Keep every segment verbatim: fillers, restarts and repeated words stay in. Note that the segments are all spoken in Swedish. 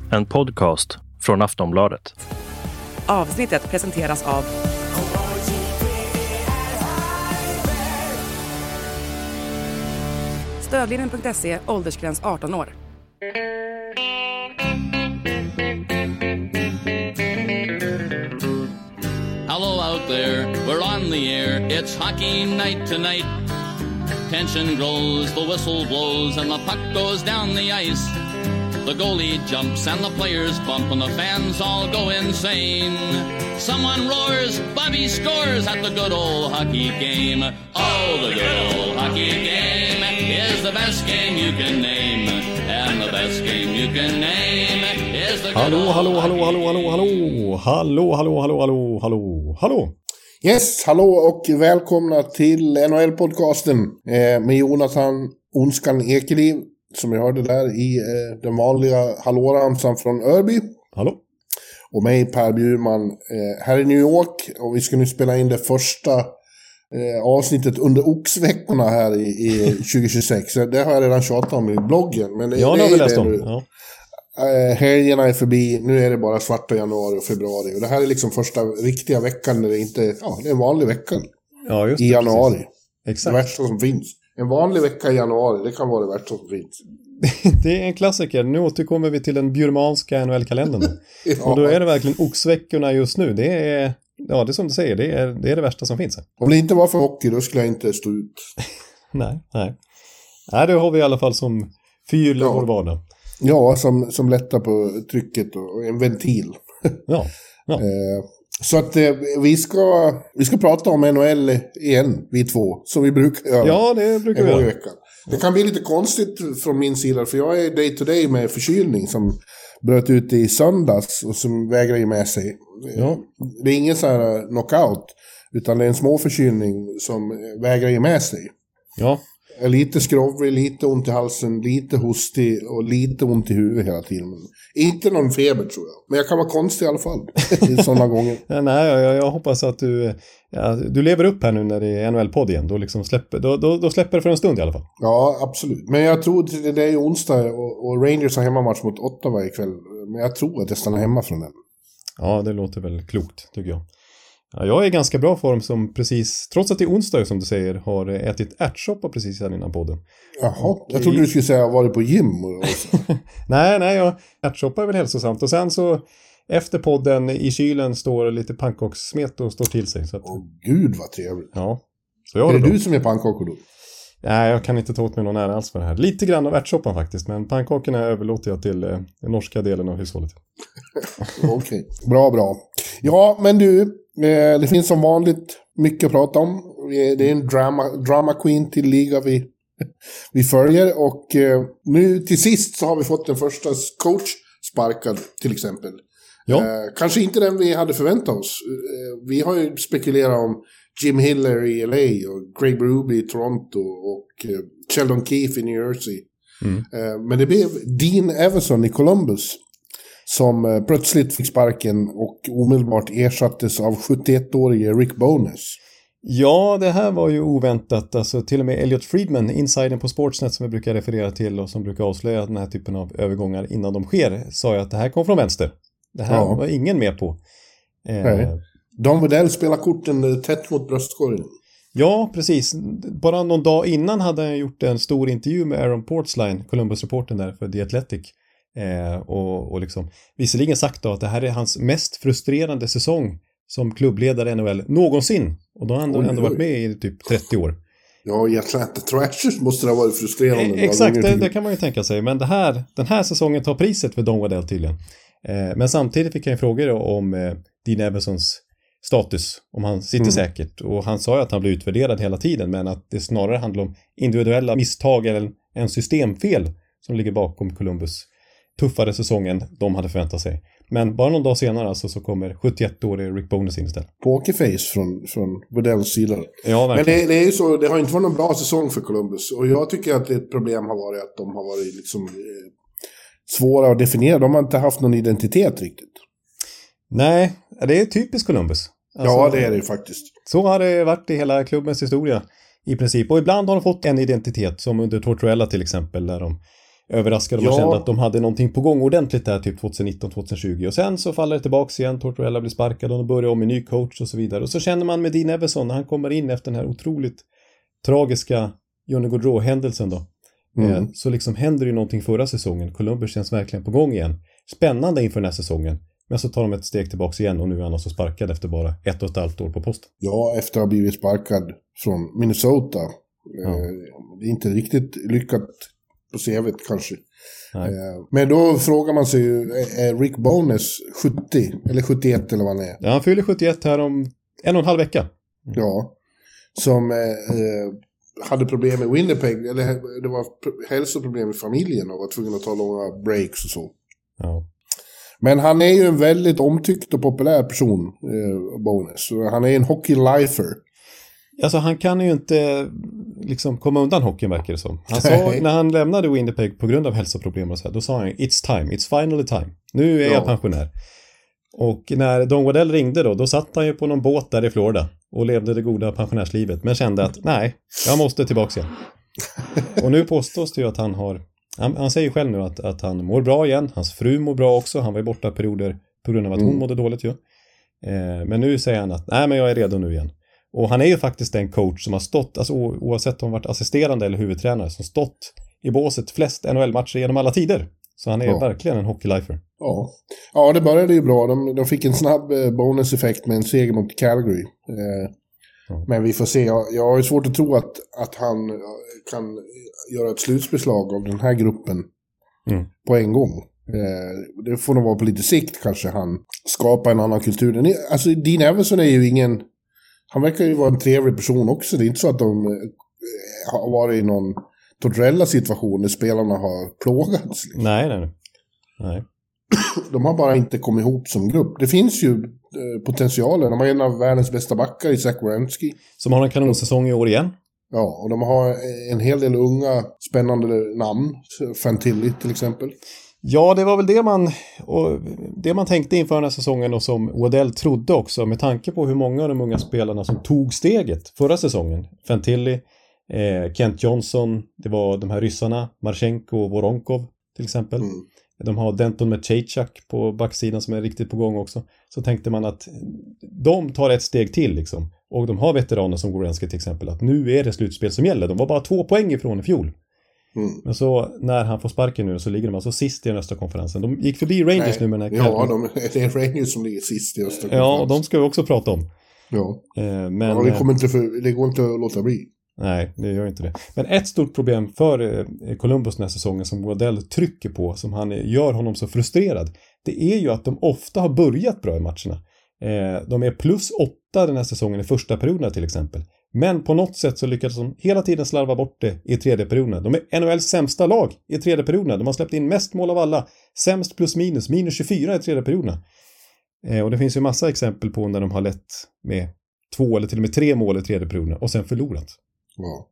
En podcast från Aftonbladet. Avsnittet presenteras av Stödlinjen punkt se, åldersgräns arton år. Hello out there, we're on the air, it's hockey night tonight. Tension grows, the whistle blows, and the puck goes down the ice. The goalie jumps and the players bump and the fans all go insane. Someone roars, Bobby scores at the good old hockey game. Oh, the good old hockey game is the best game you can name. And the best game you can name is the good Hallå, old hallå, hallå, hockey hallå, hallå, hallå, hallå, hallå, hallå, hallå, hallå. Yes, hallå och välkomna till N H L-podcasten eh, med Jonathan Onskan Ekeliv, som jag hörde där i eh, den vanliga hallåramsan från Örby. Hallå. Och mig, Per Bjurman, eh, här i New York. Och vi ska nu spela in det första eh, avsnittet under oxveckorna här i, i tjugo tjugosex. Det har jag redan tjatat om i bloggen. Men det, ja, det har vi läst om. Ja. Uh, helgerna är förbi, nu är det bara svarta januari och februari. Och det här är liksom första riktiga veckan när det inte, ja, det är en vanlig vecka. Ja, just det, i januari. Precis. Exakt. Det värsta som finns. En vanlig vecka i januari, det kan vara det värsta som finns. Det är en klassiker. Nu återkommer vi till den bjurmanska N H L-kalendern. Ja. Och då är det verkligen oxveckorna just nu. Det är, ja, det är som du säger, det är det, är det värsta som finns här. Om det inte var för hockey, då skulle jag inte stå ut. nej, nej. Nej, det har vi i alla fall som fyr Ja. vår vardag. Ja, som, som lättar på trycket och en ventil. Ja, ja. eh, så att eh, vi, ska, vi ska prata om N H L igen, vi två, som vi brukar göra. Ja, det brukar vi en gång i göra. veckan. Det kan bli lite konstigt från min sida, för jag är day to day med förkylning som bröt ut i söndags och som vägrar ge med sig. Ja. Det är ingen så här knockout, utan det är en små förkylning som vägrar ge med sig. Ja. Lite skrovrig, lite ont i halsen, lite hostig och lite ont i huvudet hela tiden. Men inte någon feber, tror jag. Men jag kan vara konstig i alla fall i sådana gånger. Ja, nej, jag, jag hoppas att du, ja, du lever upp här nu när det är N H L-podd igen. Då, liksom släpper, då, då, då släpper det för en stund i alla fall. Ja, absolut. Men jag tror att det är onsdag och, och Rangers har hemmamatch mot Ottawa ikväll. Men jag tror att jag stannar hemma från den. Ja, det låter väl klokt, tycker jag. Ja, jag är i ganska bra form som precis, trots att det är onsdag som du säger, har ätit ärtsoppa precis här innan podden. Jaha, jag trodde du skulle säga att jag varit på gym. Och, och nej, nej, ja, ärtsoppa är väl hälsosamt. Och sen så, efter podden i kylen står lite pannkakssmet och står till sig. Så att, åh gud vad trevligt. ja, så jag är det, det du som är pannkakor då? Nej, jag kan inte ta åt mig någon ära alls för det här. Lite grann av ärtsoppan faktiskt, men pannkakorna överlåter jag till eh, den norska delen av hushållet. Okej, okay. bra, bra. Ja, men du, eh, det finns som vanligt mycket att prata om. Det är en drama, drama queen till liga vi, vi följer. Och eh, nu till sist så har vi fått den första coach sparkad till exempel. Ja. Eh, kanske inte den vi hade förväntat oss. Eh, vi har ju spekulerat om Jim Hiller i L A och Craig Berube i Toronto och eh, Sheldon Keefe i New Jersey. Mm. Eh, men det blev Dean Everson i Columbus som eh, plötsligt fick sparken och omedelbart ersattes av sjuttioettårige Rick Bowness. Ja, det här var ju oväntat. Alltså, till och med Elliot Friedman, insidern på Sportsnet som vi brukar referera till och som brukar avslöja den här typen av övergångar innan de sker, sa ju att det här kom från vänster. Det här Ja. var ingen med på. Eh, Nej. Don Waddell spelar korten tätt mot bröstkorgen. Ja, precis. Bara någon dag innan hade han gjort en stor intervju med Aaron Portzline, Columbus-reporten där för The Athletic. Eh, och, och liksom, visserligen sagt då att det här är hans mest frustrerande säsong som klubbledare i N H L någonsin. Och då har han Oj, ändå oj. varit med i typ trettio år. Ja, i Atlanta Thrashers måste det ha varit frustrerande. Eh, exakt, det, det kan man ju tänka sig. Men det här, den här säsongen tar priset för Don Waddell tydligen. Eh, men samtidigt fick jag en fråga då om eh, Dean Eversons status, om han sitter Mm. säkert. Och han sa ju att han blir utvärderad hela tiden, men att det snarare handlar om individuella misstag eller en systemfel som ligger bakom Columbus tuffare säsongen de hade förväntat sig. Men bara någon dag senare alltså, så kommer sjuttioettårige Rick Bowness in istället. Pokerface från, från Waddells sida. Ja, Men verkligen. det, det är ju så, det har inte varit någon bra säsong för Columbus. Och jag tycker att ett problem har varit att de har varit liksom eh, svåra att definiera. De har inte haft någon identitet riktigt. Nej, det är typiskt Columbus. Alltså, Ja, det är det faktiskt. Så har det varit i hela klubbens historia i princip. Och ibland har de fått en identitet, som under Tortorella till exempel, där de överraskade. Man Ja. kände att de hade någonting på gång ordentligt där typ tjugonitton tjugohundratjugo. Och sen så faller det tillbaka igen. Tortorella blir sparkad och de börjar om med ny coach och så vidare. Och så känner man med Dean Evison när han kommer in efter den här otroligt tragiska Johnny Gaudreau-händelsen då. Mm. Eh, så liksom händer ju någonting förra säsongen. Columbus känns verkligen på gång igen. Spännande inför den här säsongen. Men så tar de ett steg tillbaka igen och nu är han också sparkad efter bara ett och ett halvt år på posten. Ja, efter att ha blivit sparkad från Minnesota. Ja. Eh, det är inte riktigt lyckat på C V:t kanske. Nej. Eh, men då frågar man sig ju, är är Rick Bowness sjuttio eller sjuttioett eller vad han är? Ja, han fyller sjuttioett här om en och en halv vecka. Mm. Ja. Som eh, eh, hade problem med Winnipeg, eller det var p- hälsoproblem i familjen och var tvungen att ta långa breaks och så. Ja. Men han är ju en väldigt omtyckt och populär person, eh, Bowness. Så han är en hockey-lifer. Alltså han kan ju inte liksom komma undan hockeyn verkar det som. Han sa Nej. när han lämnade Winnipeg på grund av hälsoproblem och så här, då sa han it's time, it's finally time. Nu är Ja. jag pensionär. Och när Don Waddell ringde då, då satt han ju på någon båt där i Florida och levde det goda pensionärslivet. Men kände att nej, jag måste tillbaka igen. Och nu påstås det ju att han har, han, han säger själv nu att, att han mår bra igen. Hans fru mår bra också, han var ju borta perioder på grund av att hon Mm. mådde dåligt ju. Eh, men nu säger han att nej men jag är redo nu igen. Och han är ju faktiskt en coach som har stått, alltså o- oavsett om han varit assisterande eller huvudtränare, som stått i båset flest N H L-matcher genom alla tider. Så han är Ja. verkligen en hockeylifer. Ja. Ja, det började ju bra. De, de fick en snabb eh, bonuseffekt med en seger mot Calgary. Eh, Ja. Men vi får se. Jag, jag har ju svårt att tro att, att han eh, kan göra ett slutbeslag av den här gruppen Mm. på en gång. Eh, det får nog vara på lite sikt kanske han skapar en annan kultur. Den är, alltså Dean Evison är ju ingen... Han verkar ju vara en trevlig person också. Det är inte så att de eh, har varit i någon Tortorella-situation där spelarna har plågats. Liksom. Nej, nej, nej. nej. De har bara inte kommit ihop som grupp. Det finns ju eh, potentialer. De har en av världens bästa backar i Zach Werenski. Som har en kanonsäsong i år igen. Ja, och de har en hel del unga spännande namn. Fantilli till exempel. Ja, det var väl det man, och det man tänkte inför den här säsongen och som Waddell trodde också med tanke på hur många av de unga spelarna som tog steget förra säsongen. Fantilli, eh, Kent Johnson, det var de här ryssarna, Marchenko och Voronkov till exempel. Mm. De har Denton med Chachak på backsidan som är riktigt på gång också. Så tänkte man att de tar ett steg till liksom. Och de har veteraner som Gorenski till exempel. Att nu är det slutspel som gäller. De var bara två poäng ifrån i fjol. Mm. Men så när han får sparken nu så ligger de alltså sist i den östra konferensen. De gick förbi Rangers Nej. nu med den här Ja, Calgary. de, det är Rangers som ligger sist i östra Ja, och de ska vi också prata om. Ja, Eh, men, ja det, kommer inte för, det går inte att låta bli. Nej, det gör inte det. Men ett stort problem för eh, Columbus den här säsongen som Waddell trycker på, som han eh, gör honom så frustrerad, det är ju att de ofta har börjat bra i matcherna. Eh, de är plus åtta den här säsongen i första perioden till exempel. Men på något sätt så lyckas de hela tiden slarva bort det i tredje perioden. De är N H L:s sämsta lag i tredje perioden. De har släppt in mest mål av alla. Sämst plus minus, minus tjugofyra i tredje perioden. Eh, och det finns ju massa exempel på när de har lett med två eller till och med tre mål i tredje perioden och sen förlorat. Ja.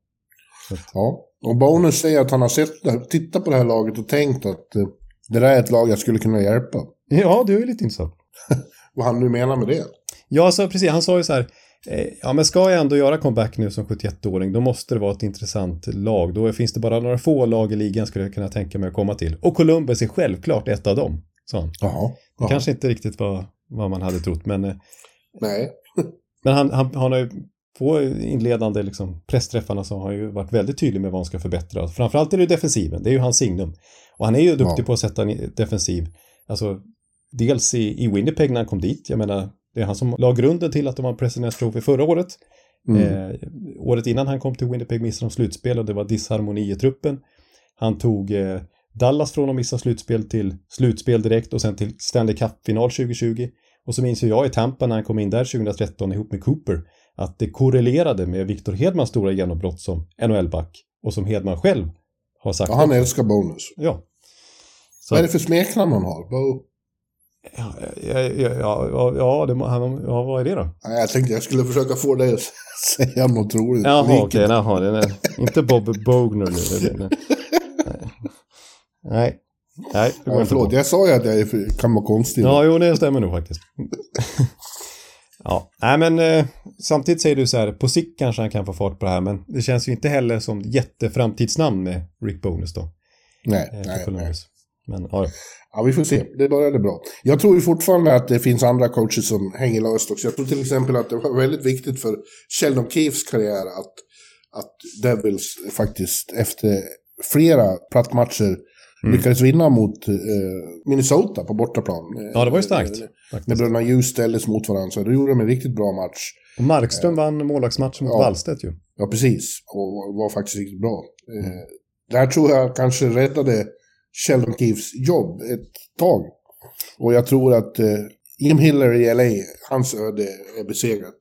Ja, och Bonus säger att han har sett, tittat på det här laget och tänkt att eh, det där är ett lag jag skulle kunna hjälpa. Ja, det är ju lite intressant. Vad han nu menar med det. Ja, så precis. Han sa ju så här, eh, ja men ska jag ändå göra comeback nu som sjuttioett-åring, då måste det vara ett intressant lag. Då finns det bara några få lag i ligan skulle jag kunna tänka mig att komma till. Och Columbus är självklart ett av dem, sa han. Jaha. Det Jaha. kanske inte riktigt var vad man hade trott, men, eh, Nej. men han, han, han har ju på inledande liksom, pressträffarna så har han ju varit väldigt tydlig med vad han ska förbättra. Framförallt är det defensiven, det är ju hans signum. Och han är ju duktig Ja. på att sätta en defensiv. Alltså, dels i, i Winnipeg när han kom dit. Jag menar, det är han som la grunden till att de var President's Trophy förra året. Mm. Eh, året innan han kom till Winnipeg missade de slutspel och det var disharmoni i truppen. Han tog eh, Dallas från att missa slutspel till slutspel direkt och sen till Stanley Cup-final tjugohundratjugo. Och så minns ju jag i Tampa när han kom in där tjugohundratretton ihop med Cooper att det korrelerade med Victor Hedmans stora genombrott som N H L-back och som Hedman själv har sagt. Ja, han älskar Bonus. Ja. Så, Vad är det för smeknamn han har? Bo? ja, ja, ja, ja, ja, det, må- han, ja, vad är det då? Nej, jag tänkte jag skulle försöka få dig att säga något roligt. Jaha, Liket. okej, jaha, det är inte Bob Bogner nu. Det, det, det. Nej. Nej, det går Ja, inte förlåt, bra. jag sa ju att jag är- kan vara konstig. Ja, jo, det stämmer nog faktiskt. Ja, nej men eh, samtidigt säger du så här, på sikt kanske han kan få fart på det här, men det känns ju inte heller som jätteframtidsnamn med Rick Bowness då. Nej, eh, nej, Columbus. Men ja, ja, vi får se. Det började bra. Jag tror ju fortfarande att det finns andra coacher som hänger löst också. Jag tror till exempel att det var väldigt viktigt för Sheldon Keefes karriär att, att Devils faktiskt efter flera plattmatcher mm. lyckades vinna mot eh, Minnesota på bortaplan. Ja, det var ju starkt. Eh, när bröderna Hughes ställdes mot varandra, så det gjorde de en riktigt bra match. Och Markström eh, vann målvaktsmatchen mot ja, Wallstedt ju. Ja, precis. Och var faktiskt riktigt bra. Eh, det här tror jag kanske räddade Sheldon Keefes jobb ett tag. Och jag tror att eh, Jim Hiller i L A, hans öde är besegrat.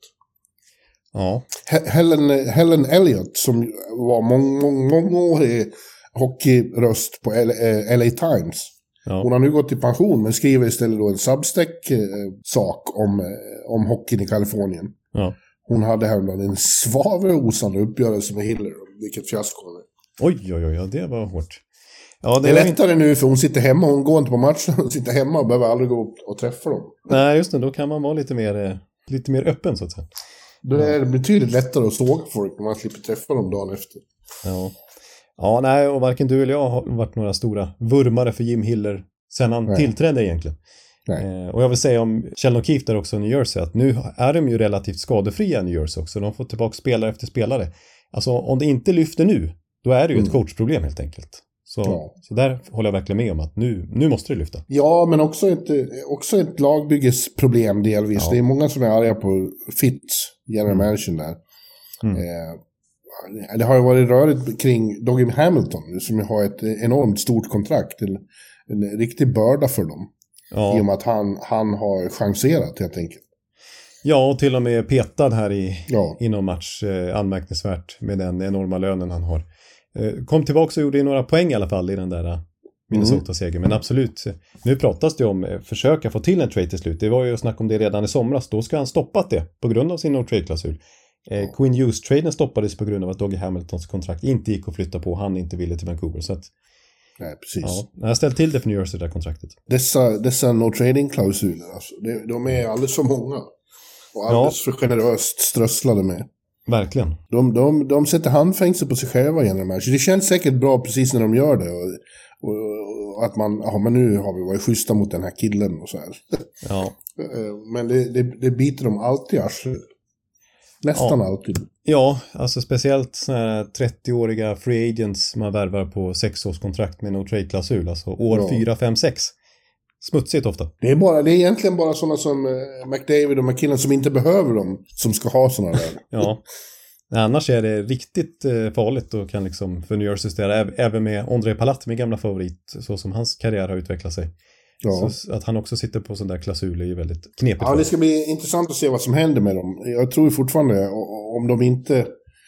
Ja. Helen, Helen Elliott som var mång, mång, mångårig hockeyröst på L A Times. Ja. Hon har nu gått i pension men skriver istället då en Substack-sak om, om hockeyn i Kalifornien. Ja. Hon hade häromdagen en svavelosande uppgörelse med Hiller, vilket fiasko. Oj, oj, oj, ja, det var hårt. Ja, det, det är lättare inte... nu för hon sitter hemma, hon går inte på matchen, hon sitter hemma och behöver aldrig gå och träffa dem. Nej, just det, då kan man vara lite mer, lite mer öppen så att säga. Då är det betydligt lättare att såga folk när man slipper träffa dem dagen efter. Ja. Ja, nej, och varken du eller jag har varit några stora vurmare för Jim Hiller sen han nej. tillträdde egentligen. Eh, och jag vill säga om Sheldon Keefe där också i New Jersey att nu är de ju relativt skadefria i New Jersey också. De får tillbaka spelare efter spelare. Alltså om det inte lyfter nu, då är det ju mm. ett coachproblem helt enkelt. Så, ja. så där håller jag verkligen med om att nu, nu måste det lyfta. Ja, men också ett, också ett lagbyggesproblem delvis. Ja. Det är många som är arga på Fitz, general manager där. Mm. Eh, det har ju varit rörigt kring Dougie Hamilton som har ett enormt stort kontrakt. En, en riktig börda för dem. Ja. I och med att han, han har chanserat helt enkelt. Ja, och till och med petad här i, ja. i någon match. Eh, anmärkningsvärt med den enorma lönen han har. Eh, kom tillbaka och gjorde ju några poäng i alla fall i den där Minnesota-segern. Mm. Men absolut, nu pratas det om eh, försöka få till en trade till slut. Det var ju snack om det redan i somras. Då ska han stoppat det på grund av sin no-trade-klausul. Eh, Quinn Hughes-traden stoppades på grund av att Dougie Hamiltons kontrakt inte gick att flytta på. Han inte ville till Vancouver. Så att, nej, precis. Ja, jag har ställt till det för New Jersey, det där kontraktet. Dessa, dessa no-trading-klausuler, alltså, de, de är alldeles för många. Och alldeles ja. för generöst strösslade med. Verkligen. De, de, de sätter handfängsel på sig själva genom det här. Så det känns säkert bra precis när de gör det. Och, och, och att man, ja men nu har vi varit schyssta mot den här killen och så här. Ja. Men det, det, det biter de alltid arslet. Nästan ja. alltid. Ja, alltså speciellt såna här trettioåriga free agents man värvar på sexårskontrakt med no trade-klausul. Alltså år ja. fyra, fem, sex. Smutsigt ofta. Det är, bara, det är egentligen bara sådana som uh, McDavid och McKinnon som inte behöver dem som ska ha sådana där. Ja, annars är det riktigt uh, farligt och kan liksom för New Jersey ställa, även med André Palat, min gamla favorit, så som hans karriär har utvecklat sig. Ja. Så att han också sitter på sån där klausul är ju väldigt knepigt. Ja, det ska bli intressant att se vad som händer med dem. Jag tror fortfarande, om de inte...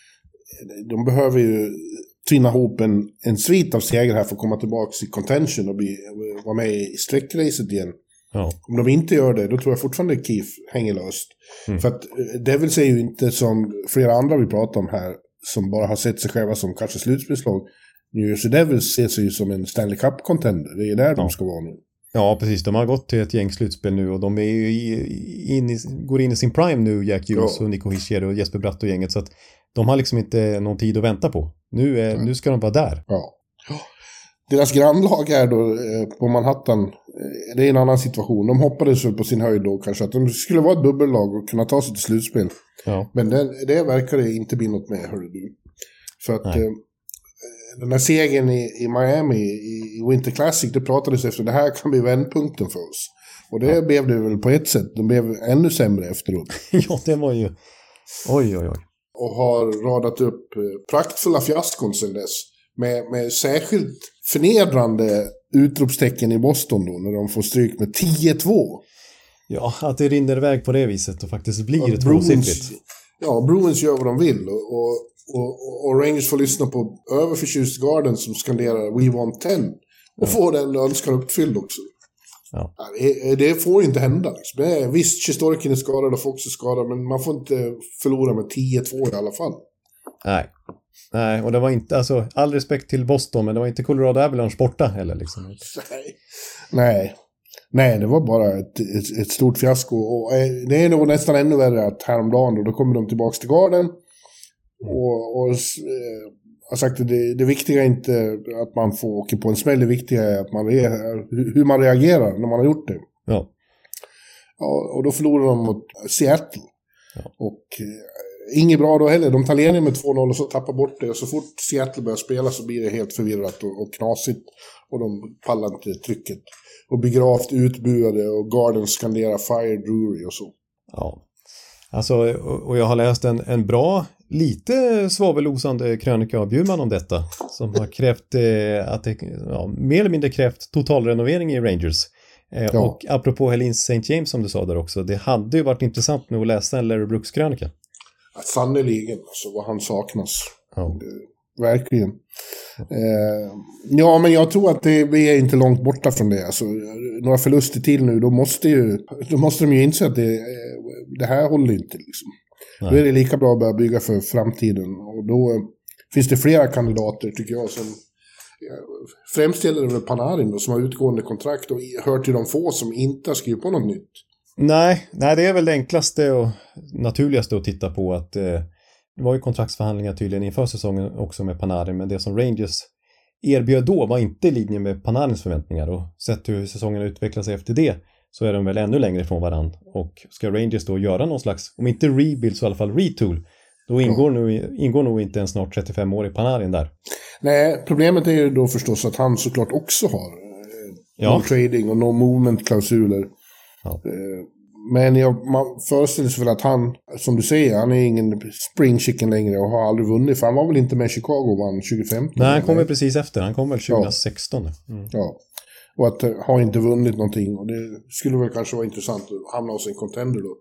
De behöver ju tvinna ihop en, en svit av seger här för att komma tillbaka i contention och bli, vara med i sträckracet igen. Ja. Om de inte gör det, då tror jag fortfarande Keefe hänger löst. Mm. För att Devils är ju inte som flera andra vi pratar om här, som bara har sett sig själva som kanske slutspelslag. New Jersey Devils ser sig ju som en Stanley Cup-contender. Det är där ja. de ska vara nu. Ja, precis. De har gått till ett gäng slutspel nu och de är ju i, in i, går in i sin prime nu, Jack Hughes ja. och Nico Hischier och Jesper Bratt och gänget. Så att de har liksom inte någon tid att vänta på. Nu, är, nu ska de vara där. Ja. Deras grannlag är då eh, på Manhattan, eh, det är en annan situation. De hoppades väl på sin höjd då kanske att de skulle vara ett bubbellag och kunna ta sig till slutspel. Ja. Men det, det verkar det inte bli något med, hörru du. För att eh, den här segern i, i Miami i, i Winter Classic, det pratades efter det här kan bli vändpunkten för oss. Och det ja. blev det väl på ett sätt. De blev ännu sämre efteråt. Ja, det var ju... Oj, oj, oj. Och har radat upp praktfulla fiaskon sedan dess. Med, med särskilt förnedrande utropstecken i Boston då, när de får stryk med tio två. Ja, att det rinner iväg på det viset och faktiskt blir ett tvåsiffrigt. Ja, Bruins gör vad de vill och, och, och, och Rangers får lyssna på överförtjust Garden som skanderar We want ten och ja. får den önskan uppfylld också. Ja. Det, det får inte hända. Liksom. Det är, visst, Shesterkin är skadad och Fox är skadad, men man får inte förlora med tio två i alla fall. Nej. Nej, och det var inte, alltså, all respekt till Boston, men det var inte Colorado Avalanche borta heller liksom. Nej. Nej. Nej, det var bara ett, ett, ett stort fiasko. Och det är nog nästan ännu värre att häromdagen då, då kommer de tillbaka till Garden. Och, och har sagt att det, det viktiga är inte att man får åka på en smäll, det viktiga är att man är, hur man reagerar när man har gjort det. Ja. Ja, och då förlorar de mot Seattle. Ja. Och eh, inget bra då heller. De tar ledningen med två noll och så tappar bort det. Och så fort Seattle börjar spela så blir det helt förvirrat och, och knasigt. Och de pallar inte trycket. Och blir gravt utbuade och Garden skanderar Fire Drury och så. Ja. Alltså, och jag har läst en, en bra, lite svavelosande krönika av Bjurman om detta. Som har krävt, eh, att det, ja, mer eller mindre krävt totalrenovering i Rangers. Eh, ja. Och apropå Helens Saint James som du sa där också. Det hade ju varit intressant nu att läsa en Larry Brooks krönika. Ja, sannoliken, alltså vad han saknas. Ja. Det, verkligen. Eh, ja, men jag tror att det, vi är inte långt borta från det. Alltså, några förluster till nu, då måste, ju, då måste de ju inse att det, det här håller inte. Liksom. Då är det lika bra att börja bygga för framtiden. Och då eh, finns det flera kandidater, tycker jag, som eh, främst gäller det väl Panarin då, som har utgående kontrakt och hör till de få som inte har skrivit på något nytt. Nej, nej, det är väl det enklaste och naturligaste att titta på att eh, det var ju kontraktsförhandlingar tydligen inför säsongen också med Panarin, men det som Rangers erbjöd då var inte i linje med Panarins förväntningar och sett hur säsongen utvecklar sig efter det så är de väl ännu längre från varann och ska Rangers då göra någon slags, om inte rebuild så i alla fall retool, då ingår, mm. nu, ingår nog inte en snart trettiofem år i Panarin där. Nej, problemet är ju då förstås att han såklart också har eh, ja. no trading och no movement-klausuler. Ja. Eh, Men jag, man föreställer sig väl att han, som du säger, han är ingen spring chicken längre och har aldrig vunnit. För han var väl inte med Chicago och vann tjugo femton? Nej, han kom väl precis efter. Han kom väl tjugo sexton. Mm. Ja, och att uh, ha inte vunnit någonting. Och det skulle väl kanske vara intressant att hamna hos en contender då.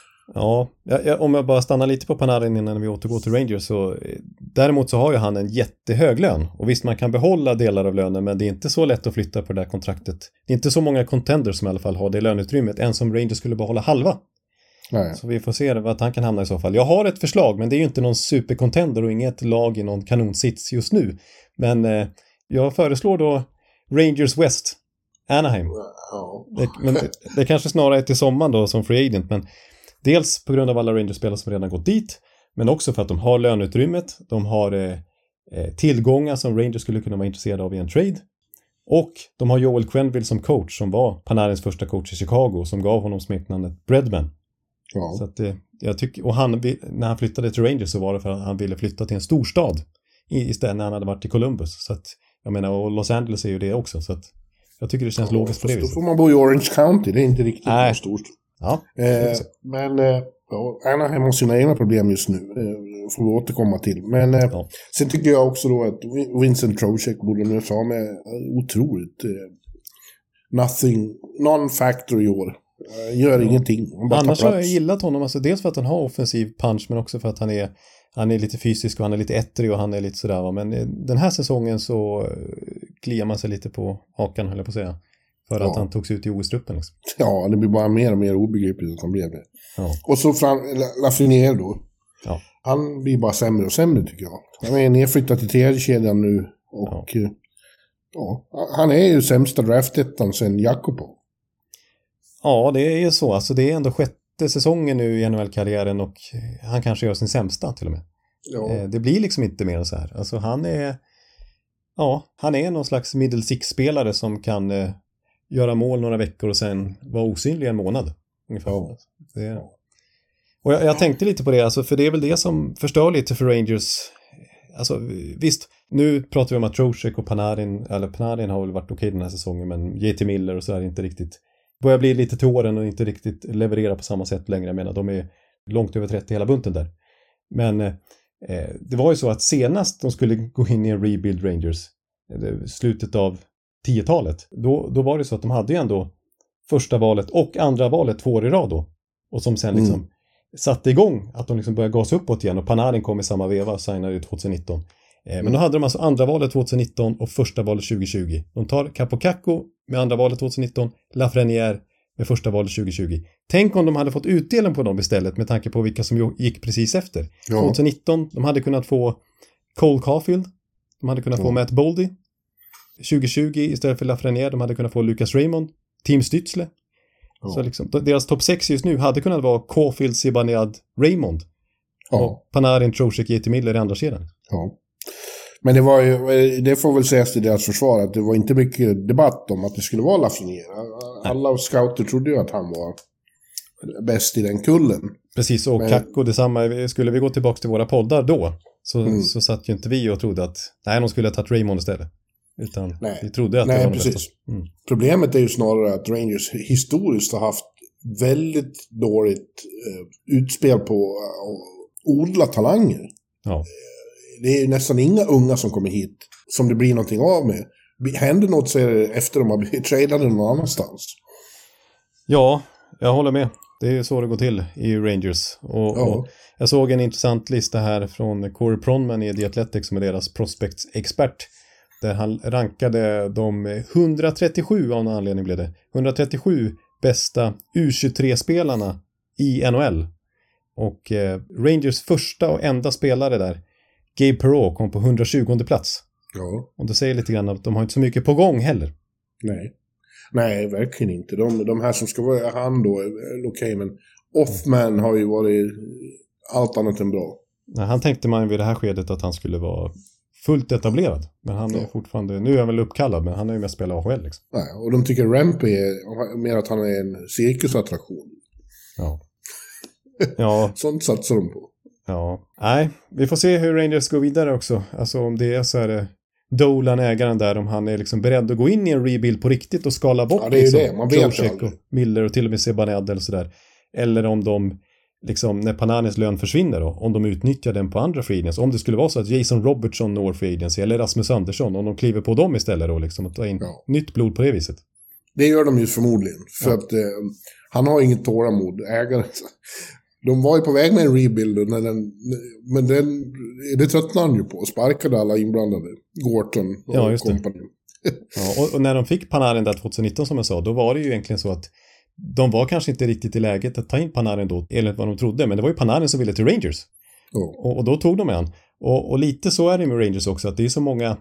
Ja, jag, om jag bara stannar lite på Panarin innan vi återgår till Rangers så däremot så har ju han en jättehög lön och visst man kan behålla delar av lönen men det är inte så lätt att flytta på det där kontraktet. Det är inte så många contenders som i alla fall har det löneutrymmet än som Rangers skulle behålla halva. Nej. Så vi får se vad han kan hamna i så fall. Jag har ett förslag men det är ju inte någon supercontender och inget lag i någon kanonsits just nu. Men eh, jag föreslår då Rangers West, Anaheim. Ja. Det, men det, det kanske snarare är till sommaren då som free agent men dels på grund av alla Rangers-spelare som redan gått dit, men också för att de har löneutrymmet, de har eh, tillgångar som Rangers skulle kunna vara intresserade av i en trade, och de har Joel Quenneville som coach som var Panarins första coach i Chicago som gav honom smeknamnet Breadman. Ja. Så att, eh, jag tycker, och han, när han flyttade till Rangers så var det för att han ville flytta till en storstad istället när han hade varit i Columbus. Så att, jag menar, och Los Angeles är ju det också, så att jag tycker det känns ja, logiskt på det viset. Då får man bo i Orange County, det är inte riktigt en stort. Ja, eh, men eh, ja, Anaheim har sina egna problem just nu. Eh, får vi återkomma till. Men eh, ja. Sen tycker jag också då att Vincent Trocheck borde nu ta med otroligt eh, nothing, non-factor i år. Eh, gör ja. ingenting. Annars har jag gillat honom. Alltså, dels för att han har offensiv punch men också för att han är, han är lite fysisk och han är lite ettrig och han är lite sådär. Va? Men eh, den här säsongen så eh, kliar man sig lite på hakan, höll jag på att säga. För ja. att han togs ut i O S-truppen. Liksom. Ja, det blir bara mer och mer obegripligt att han blev det. Ja. Och så fram, Lafreniere då. Ja. Han blir bara sämre och sämre tycker jag. Han är nedflyttad till tredje kedjan nu. Och ja. ja, han är ju sämsta draftettan sen Jakobo. Ja, det är ju så. Alltså, det är ändå sjätte säsongen nu i N H L-karriären och han kanske gör sin sämsta till och med. Ja. Det blir liksom inte mer än så här. Alltså han är ja, han är någon slags middle six-spelare som kan eh, göra mål några veckor och sen vara osynlig en månad. Ungefär. Ja. Det, och jag, jag tänkte lite på det, alltså, för det är väl det som förstör lite för Rangers. Alltså visst, nu pratar vi om att Trocheck och Panarin, eller Panarin har väl varit okej den här säsongen, men J T Miller och så är det inte riktigt, börjar bli lite till åren och inte riktigt leverera på samma sätt längre. Jag menar, de är långt över trettio hela bunten där. Men eh, det var ju så att senast de skulle gå in i en rebuild Rangers, slutet av tiotalet, då, då var det så att de hade ju ändå första valet och andra valet två år i rad då. Och som sen liksom mm. satte igång att de liksom började gasa uppåt igen, och Panarin kom i samma veva och signade tjugonitton. Eh, mm. Men då hade de alltså andra valet tjugonitton och första valet tjugohundratjugo. De tar Capo Kakko med andra valet tjugonitton, Lafreniere med första valet tjugohundratjugo. Tänk om de hade fått utdelen på dem istället med tanke på vilka som gick precis efter. Ja. tjugonitton, de hade kunnat få Cole Caulfield, de hade kunnat ja. få Matt Boldy. tjugohundratjugo istället för Lafreniere, de hade kunnat få Lucas Raymond, Tim Stützle. Ja. Så liksom, deras topp sex just nu hade kunnat vara Caulfield, Zibanejad, Raymond. Ja. Och Panarin, Trocheck, J T Miller i andra sidan. Ja. Men det var ju, det får väl sägas till deras försvar att det var inte mycket debatt om att det skulle vara Lafreniere. Alla scouter trodde ju att han var bäst i den kullen. Precis, och Men... Kakko detsamma. Skulle vi gå tillbaka till våra poddar då så, mm. så satt ju inte vi och trodde att nej, de skulle ha tagit Raymond istället. Utan nej. vi trodde att nej, det var precis. bästa. Mm. Problemet är ju snarare att Rangers historiskt har haft väldigt dåligt eh, utspel på att uh, odla talanger. Ja. Det är nästan inga unga som kommer hit som det blir någonting av med. Händer något så är det efter de har blivit tradade någon annanstans. Ja, jag håller med. Det är ju så det går till i Rangers. Och, ja. och jag såg en intressant lista här från Corey Pronman i The Athletic som är deras prospects-expert. Där han rankade de hundratrettiosju av någon anledning blev det. hundratrettiosju bästa U tjugotre-spelarna i N H L. Och eh, Rangers första och enda spelare där, Gabe Perreault, kom på hundratjugonde plats. Ja. Och det säger lite grann att de har inte så mycket på gång heller. Nej, Nej verkligen inte. De, de här som ska vara han då, okej, okay, men Othman har ju varit allt annat än bra. Nej, han tänkte man vid det här skedet att han skulle vara fullt etablerad. Men han är ja. fortfarande, nu är han väl uppkallad, men han är ju mest spelat A H L liksom. Nej, och de tycker Rampy är mer att han är en cirkusattraktion. Ja. Ja. Sånt satsar de på. Ja, nej, vi får se hur Rangers går vidare också. Alltså om det är så är det Dolan, ägaren där, om han är liksom beredd att gå in i en rebuild på riktigt och skala bort ja, det är liksom, det. Man vet Trocheck och Miller och till och med Zibanejad och sådär. Eller om de liksom, när Pananis lön försvinner då, om de utnyttjar den på andra free agents. Om det skulle vara så att Jason Robertson når free agency eller Rasmus Andersson, om de kliver på dem istället då liksom, och tar in ja. nytt blod på det viset. Det gör de ju förmodligen, för ja. att eh, han har inget tålamod, ägaren. De var ju på väg med en rebuild, när den, men den, det tröttnade han ju på. Sparkade alla inblandade. Gorton och ja, just company. Ja, och, och när de fick Panarin där tjugonitton som jag sa, då var det ju egentligen så att de var kanske inte riktigt i läget att ta in Panarin då, eller vad de trodde. Men det var ju Panarin som ville till Rangers. Oh. Och, och då tog de med han. Och, och lite så är det med Rangers också, att det är så många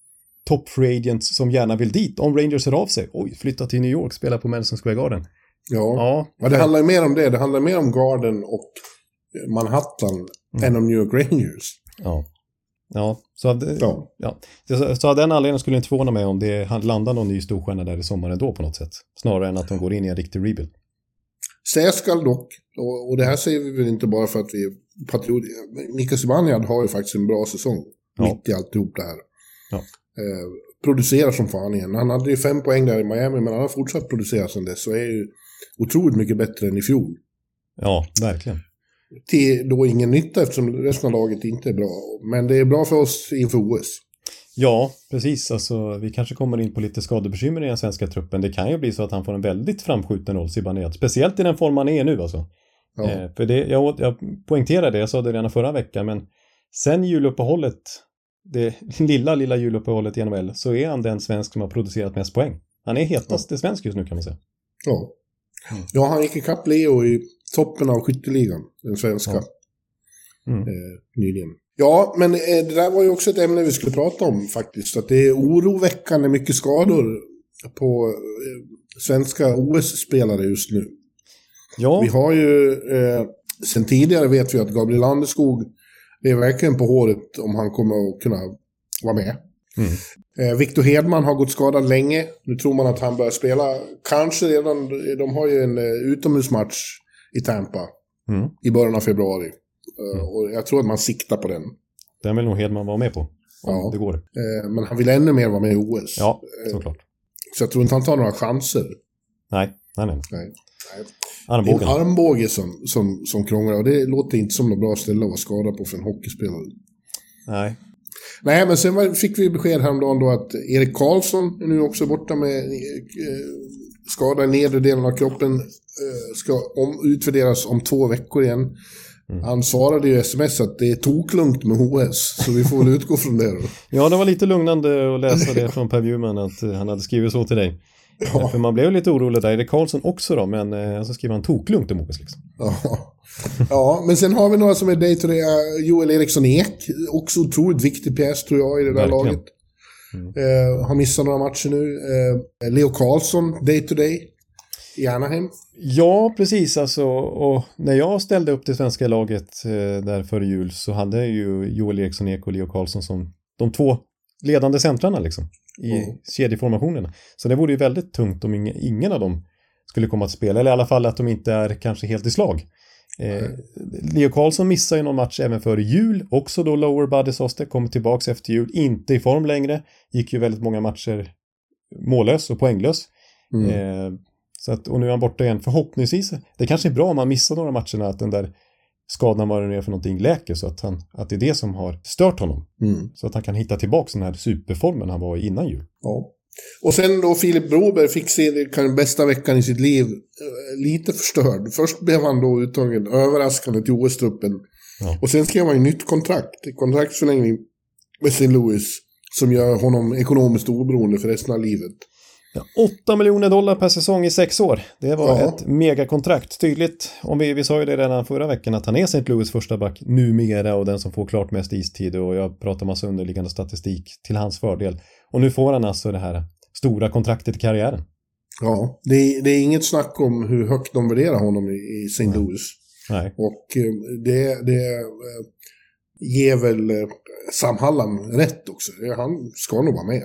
top free agents som gärna vill dit. Om Rangers hör av sig, oj, flytta till New York, spela på Madison Square Garden. Ja, ja. Men det handlar ju mer om det. Det handlar mer om Garden och Manhattan mm. än om New York Rangers. Ja, ja. Så, att, ja. Ja. Så, så av den anledningen skulle det inte förvåna mig om det landar någon ny storstjärna där i sommaren då på något sätt. Snarare än att de går in i en riktig rebuild. Sägas skall dock, och, och det här säger vi väl inte bara för att vi är patrioter. Mika Zibanejad har ju faktiskt en bra säsong. Ja. Mitt i alltihop det här. Ja. Eh, producerar som fan igen. Han hade ju fem poäng där i Miami, men han har fortsatt producera sedan dess. Så är ju otroligt mycket bättre än i fjol. Ja, verkligen. Till då ingen nytta eftersom resten av laget inte är bra. Men det är bra för oss inför O S. Ja, precis. Alltså, vi kanske kommer in på lite skadebekymmer i den svenska truppen. Det kan ju bli så att han får en väldigt framskjuten roll, Zibanejad. Speciellt i den form han är nu alltså. Ja. Eh, för det, jag, jag poängterade det, jag sa det redan förra veckan. Men sen juluppehållet, det lilla, lilla juluppehållet i N H L, så är han den svensk som har producerat mest poäng. Han är hetast ja. svensk just nu kan man säga. Ja. Mm. Ja, han gick i kapp Leo i toppen av skytteligan, den svenska, ja. mm. eh, nyligen. Ja, men eh, det där var ju också ett ämne vi skulle prata om faktiskt. Att det är oroväckande mycket skador på eh, svenska O S-spelare just nu. Ja. Vi har ju, eh, sen tidigare vet vi att Gabriel Landeskog, det är verkligen på håret om han kommer att kunna vara med. Mm. Eh, Victor Hedman har gått skadad länge. Nu tror man att han börjar spela. Kanske redan, de har ju en uh, utomhusmatch i Tampa mm. i början av februari. Uh, mm. Och jag tror att man siktar på den. Den vill nog Hedman vara med på. Om ja. det går. Uh, men han vill ännu mer vara med i O S. Ja, såklart. Uh, så jag tror inte han tar några chanser. Nej, nej, nej. nej. Armbågen. En armbåge som, som, som krånglar. Och det låter inte som något bra ställe att vara skadad på för en hockeyspelare. Nej. Nej, men sen var, fick vi besked häromdagen då att Erik Karlsson är nu också borta med eh, skada i nedre delen av kroppen. Eh, ska om, utvärderas om två veckor igen. Mm. Han svarade ju sms att det är toklugnt med H S, så vi får väl utgå från det då. Ja, det var lite lugnande att läsa det från Per Bjurman att han hade skrivit så till dig. Ja. För man blev lite orolig där. Erik Karlsson också då, men eh, så skriver han toklugnt om O S liksom. Ja. Ja, men sen har vi några som är day to day. Joel Eriksson Ek, också otroligt viktig pjäs tror jag i det där verkligen. Laget. Mm. Eh, har missat några matcher nu. Eh, Leo Karlsson, day to day i Anaheim. Ja, precis. Alltså, och när jag ställde upp det svenska laget eh, där före jul så hade ju Joel Eriksson Ek och Leo Karlsson som de två ledande centrarna liksom i Mm. kedjeformationerna. Så det vore ju väldigt tungt om ingen, ingen av dem skulle komma att spela, eller i alla fall att de inte är kanske helt i slag. Eh, Leo Carlsson missar ju någon match även före jul, också då lower body soste, kommer tillbaks efter jul, inte i form längre, gick ju väldigt många matcher mållös och poänglös. Mm. Eh, så att, och nu är han borta igen förhoppningsvis. Det kanske är bra om man missar några matcherna att den där skadan var det för någonting läker, så att, han, att det är det som har stört honom. Mm. Så att han kan hitta tillbaka den här superformen han var i innan jul. Ja. Och sen då Filip Broberg fick se den bästa veckan i sitt liv eh, lite förstörd. Först blev han då uttagen överraskande till O S-truppen. Ja. Och sen skrev han ju nytt kontrakt. Kontraktsförlängning med Saint Louis som gör honom ekonomiskt oberoende för resten av livet. Ja, åtta miljoner dollar per säsong i sex år. Det var Ja. ett megakontrakt. Tydligt, om vi, vi sa ju det redan förra veckan, att han är Saint Louis första back numera och den som får klart mest istid, och jag pratar massa underliggande statistik till hans fördel. Och nu får han alltså det här stora kontraktet i karriären. Ja, det är, det är inget snack om hur högt de värderar honom i, i Saint Louis. Nej. Och eh, det, det eh, ger väl eh, Sam Hallam rätt också. Han ska nog vara med.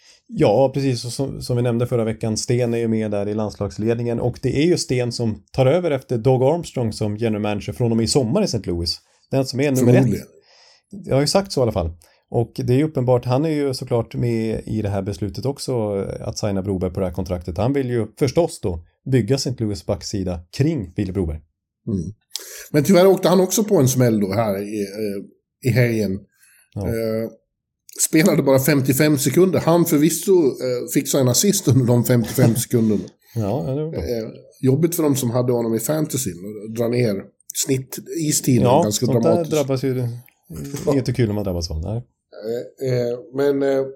Ja, precis. Och som, som vi nämnde förra veckan, Sten är ju med där i landslagsledningen, och det är ju Sten som tar över efter Doug Armstrong som general manager från och med i sommar i Saint Louis. Den som är nummer ett. Jag har ju sagt så i alla fall. Och det är ju uppenbart, han är ju såklart med i det här beslutet också att signa Broberg på det här kontraktet. Han vill ju förstås då bygga Saint Louis backsida kring Filip Broberg. Mm. Men tyvärr åkte han också på en smäll då här i, i helgen. Ja. Eh, spelade bara femtiofem sekunder. Han förvisso eh, fick en assist under de femtiofem sekunderna. Ja, det var bra. Eh, jobbigt för dem som hade honom i fantasyn och dra ner snitt istiden Ja, ganska sånt där dramatiskt. drabbas ju. Inget kul om man drabbas av. Nej. Eh, eh, men eh,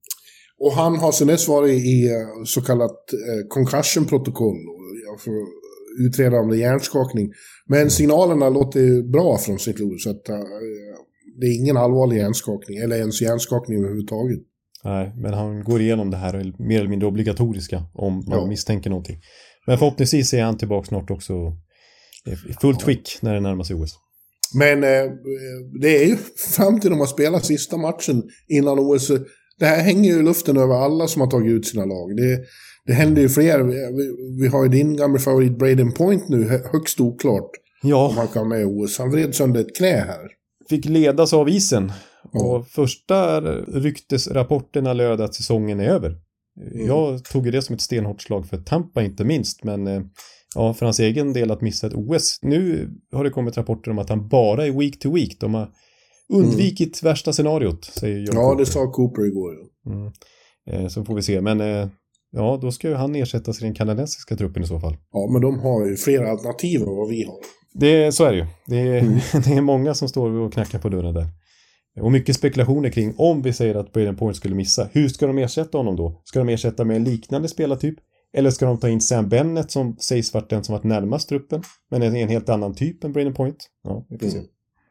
och han har sen dess varit i eh, så kallat eh, concussion-protokoll. Jag får utreda om det är hjärnskakning. Men signalerna låter bra från Saint Louis, så att eh, det är ingen allvarlig hjärnskakning eller ens hjärnskakning överhuvudtaget. Nej, men han går igenom det här mer eller mindre obligatoriska om man Ja. misstänker någonting. Men förhoppningsvis är han tillbaka snart också i fullt skick när det närmar sig O S. Men eh, det är ju fram till de har spelat sista matchen innan O S. Det här hänger ju i luften över alla som har tagit ut sina lag. Det, det händer ju fler. Vi, vi har ju din gamla favorit Braden Point nu, högst oklart om Ja, han kan med i O S. Han vred sönder ett knä här. fick ledas av isen. Ja. Och första ryktesrapporterna löd att säsongen är över. Mm. Jag tog ju det som ett stenhårt slag för Tampa inte minst, men eh, ja, för hans egen del att missa ett O S. Nu har det kommit rapporter om att han bara är week to week. De har undvikit mm. värsta scenariot, säger John Ja, Cooper. det sa Cooper igår. Mm. Eh, så får vi se, men eh, ja, då ska ju han ersättas i den kanadensiska truppen i så fall. Ja, men de har ju fler alternativ än vad vi har. Det, så är det ju. Det är, Mm. det är många som står och knackar på dörren där. Och mycket spekulationer kring om vi säger att Braden Point skulle missa. Hur ska de ersätta honom då? Ska de ersätta med en liknande spelartyp? Eller ska de ta in Sam Bennett som sägs vara den som varit närmast truppen? Men är en helt annan typ än Braden Point? Ja, vi får se. Mm.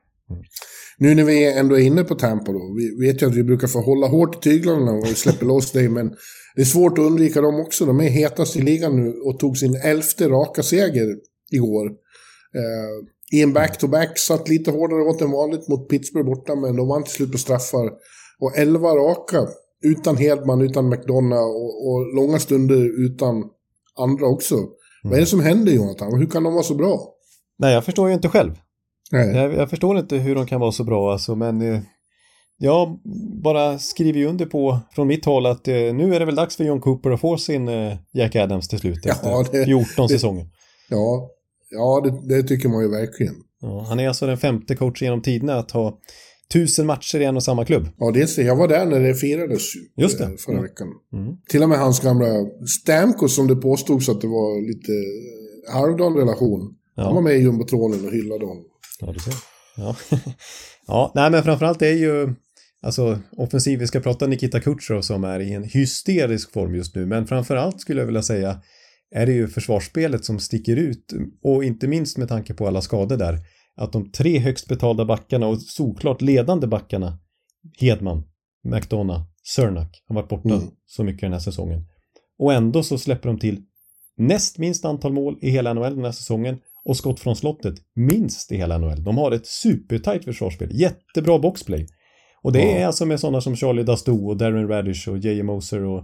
Nu när vi ändå är inne på Tampa då. Vi vet ju att vi brukar få hålla hårt i tyglarna och vi släpper loss dig. Men det är svårt att undvika dem också. De är hetast i ligan nu och tog sin elfte raka seger igår. Eh, I en back-to-back satt lite hårdare åt än vanligt mot Pittsburgh borta, men de vann till slut på straffar. Och elva raka utan Hedman, utan McDonough och, och långa stunder utan andra också. Mm. Vad är det som händer, Jonathan? Hur kan de vara så bra? Nej, jag förstår ju inte själv. Nej. Jag, jag förstår inte hur de kan vara så bra alltså, men eh, jag bara skriver ju under på från mitt håll att eh, nu är det väl dags för John Cooper att få sin eh, Jack Adams till slut Ja, efter det- fjorton det- säsonger. Ja, ja det, det tycker man ju verkligen. Ja, han är alltså den femte coachen genom tiderna att ha tusen matcher i en och samma klubb. Ja, det är, jag var där när det firades ju, Just det. eh, förra Mm. veckan. Mm. Till och med hans gamla Stamkos som det påstods att det var lite halvdan relation. Ja. Han var med i jumbotronen och hyllade honom. Ja, du ser. Ja. Ja, nej, men framförallt är ju alltså offensiv, vi ska prata Nikita Kucherov som är i en hysterisk form just nu, men framförallt skulle jag vilja säga är det ju försvarsspelet som sticker ut, och inte minst med tanke på alla skador där, att de tre högst betalda backarna och såklart ledande backarna, Hedman, McDonough, Cernak, har varit borta Mm. så mycket den här säsongen. Och ändå så släpper de till näst minst antal mål i hela N H L den här säsongen, och skott från slottet minst i hela N H L. De har ett supertajt försvarsspel, jättebra boxplay. Och det Ja. är alltså med sådana som Charlie Dastow och Darren Radish och J J Moser och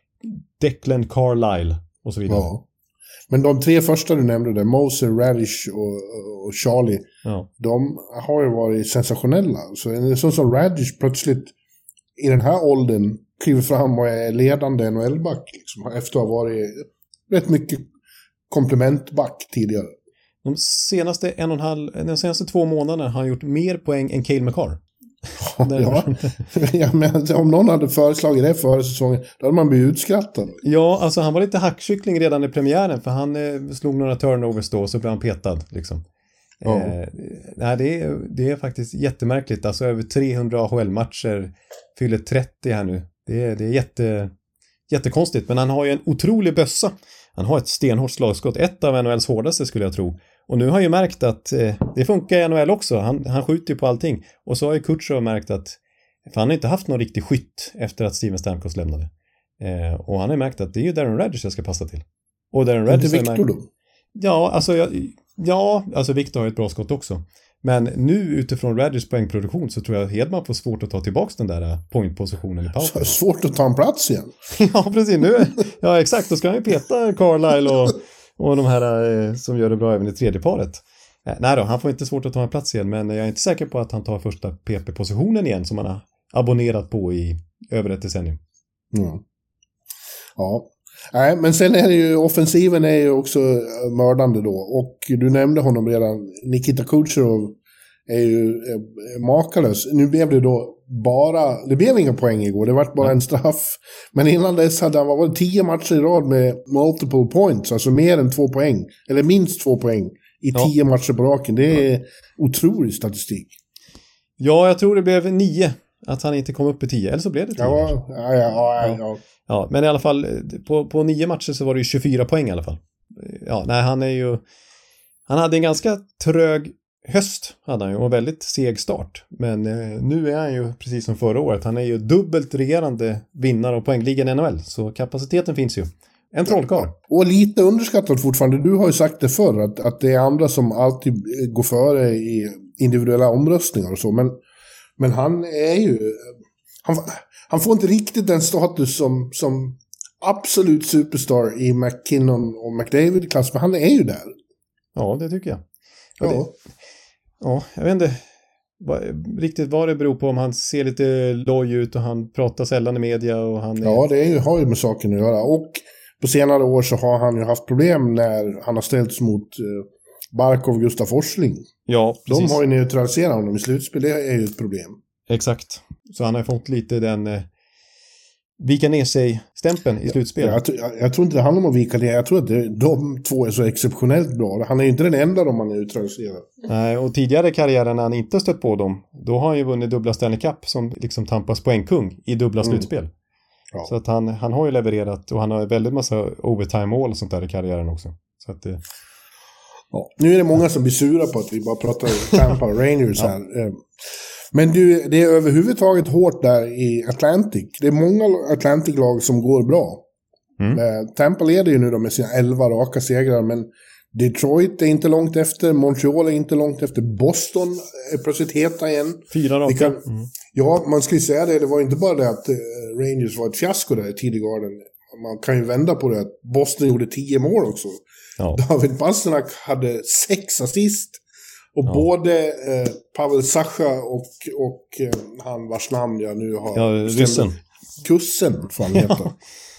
Declan Carlisle och så vidare. Ja. Men de tre första du nämnde där, Moser, Radish och, och Charlie, Ja. de har ju varit sensationella. Så en sån som Radish plötsligt i den här åldern kliver fram och är ledande N H L-back liksom, efter att ha varit rätt mycket komplementback tidigare. De senaste en och en halv, de senaste två månaderna har han gjort mer poäng än Cale Makar. Ja, ja, men om någon hade föreslagit det före säsongen, då hade man blivit utskrattad. Ja, alltså han var lite hackkyckling redan i premiären för han eh, slog några turnovers då och så blev han petad liksom. Ja. Eh, nej, det är, det är faktiskt jättemärkligt. Alltså över trehundra A H L-matcher, fyller trettio här nu. Det är, det är jätte, jättekonstigt, men han har ju en otrolig bössa. Han har ett stenhårt slagskott, ett av N H L:s hårdaste skulle jag tro. Och nu har han ju märkt att eh, det funkar i N H L också. Han, han skjuter ju på allting. Och så har ju Kutjerov märkt att, för han har inte haft någon riktig skytt efter att Steven Stamkos lämnade. Eh, och han har märkt att det är ju Darren Radish jag ska passa till. Och Darren Radish Inte Victor märkt... då? Ja, alltså, jag, ja, alltså Victor har ju ett bra skott också. Men nu utifrån Radish poängproduktion så tror jag Hedman får svårt att ta tillbaka den där poängpositionen i pausen. Svårt att ta en plats igen. Ja, precis. Nu, ja, exakt. Då ska han ju peta Carlisle och, och de här eh, som gör det bra även i tredje paret. Eh, nej då, han får inte svårt att ta en plats igen, men jag är inte säker på att han tar första P P-positionen igen som han har abonnerat på i över ett decennium. Mm. Ja. Nej, men sen är det ju, offensiven är ju också mördande då. Och du nämnde honom redan, Nikita Kutjerov är ju är makalös. Nu blev det då bara, det blev inga poäng igår, det var bara en straff. Men innan dess hade han varit tio matcher i rad med multiple points, alltså mer än två poäng. Eller minst två poäng i Ja. tio matcher på raken. Det är otrolig statistik. Ja, jag tror det blev nio. Att han inte kom upp i tio, eller så blev det tio. Ja, ja, ja, ja, ja. Ja, men i alla fall på, på nio matcher så var det ju tjugofyra poäng i alla fall. Ja, nej, han är ju han hade en ganska trög höst hade han ju och väldigt seg start. Men eh, nu är han ju precis som förra året. Han är ju dubbelt regerande vinnare av poängligan i N H L. Så kapaciteten finns ju. En trollkarl. Och lite underskattat fortfarande. Du har ju sagt det förr att, att det är andra som alltid går före i individuella omröstningar och så. Men, men han är ju... Han, han får inte riktigt den status som, som absolut superstar i McKinnon och McDavid-klass. Men han är ju där. Ja, det tycker jag. Ja. Det, ja, jag vet inte vad, riktigt vad det beror på, om han ser lite loj ut och han pratar sällan i media och han är... Ja, det är ju, har ju med saken att göra. Och på senare år så har han ju haft problem när han har ställts mot eh, Barkov och Gustav Forsling. Ja, precis. De har ju neutraliserat honom i slutspel, det är ju ett problem. Exakt. Så han har fått lite den eh, vika ner sig-stämpeln i slutspel. Jag, jag, jag tror inte det handlar om att vika ner. Jag tror att det, de två är så exceptionellt bra. Han är ju inte den enda de man neutraliserar. Nej, och tidigare i karriären när han inte stött på dem, då har han ju vunnit dubbla Stanley Cup som liksom Tampas poängkung i dubbla Mm. slutspel. Ja. Så att han, han har ju levererat och han har väldigt massa overtime-mål och sånt där i karriären också. Så att det... Ja. Nu är det många som blir sura på att vi bara pratar Tampa Rangers här. Ja. Men du, det är överhuvudtaget hårt där i Atlantic. Det är många Atlantic-lag som går bra. Mm. Tampa leder ju nu då med sina elva raka segrar, men Detroit är inte långt efter, Montreal är inte långt efter, Boston är plötsligt heta igen. Fyra raka. Kan, mm. Ja, man skulle säga det, det var inte bara det att uh, Rangers var ett fiasko där i tidigarden. Man kan ju vända på det att Boston gjorde tio mål också. Ja. David Pastrnak hade sex assist. Och ja. både eh, Pavel Sacha och, och eh, han vars namn jag nu har... Ja, ryssen. Kussen, får han heta.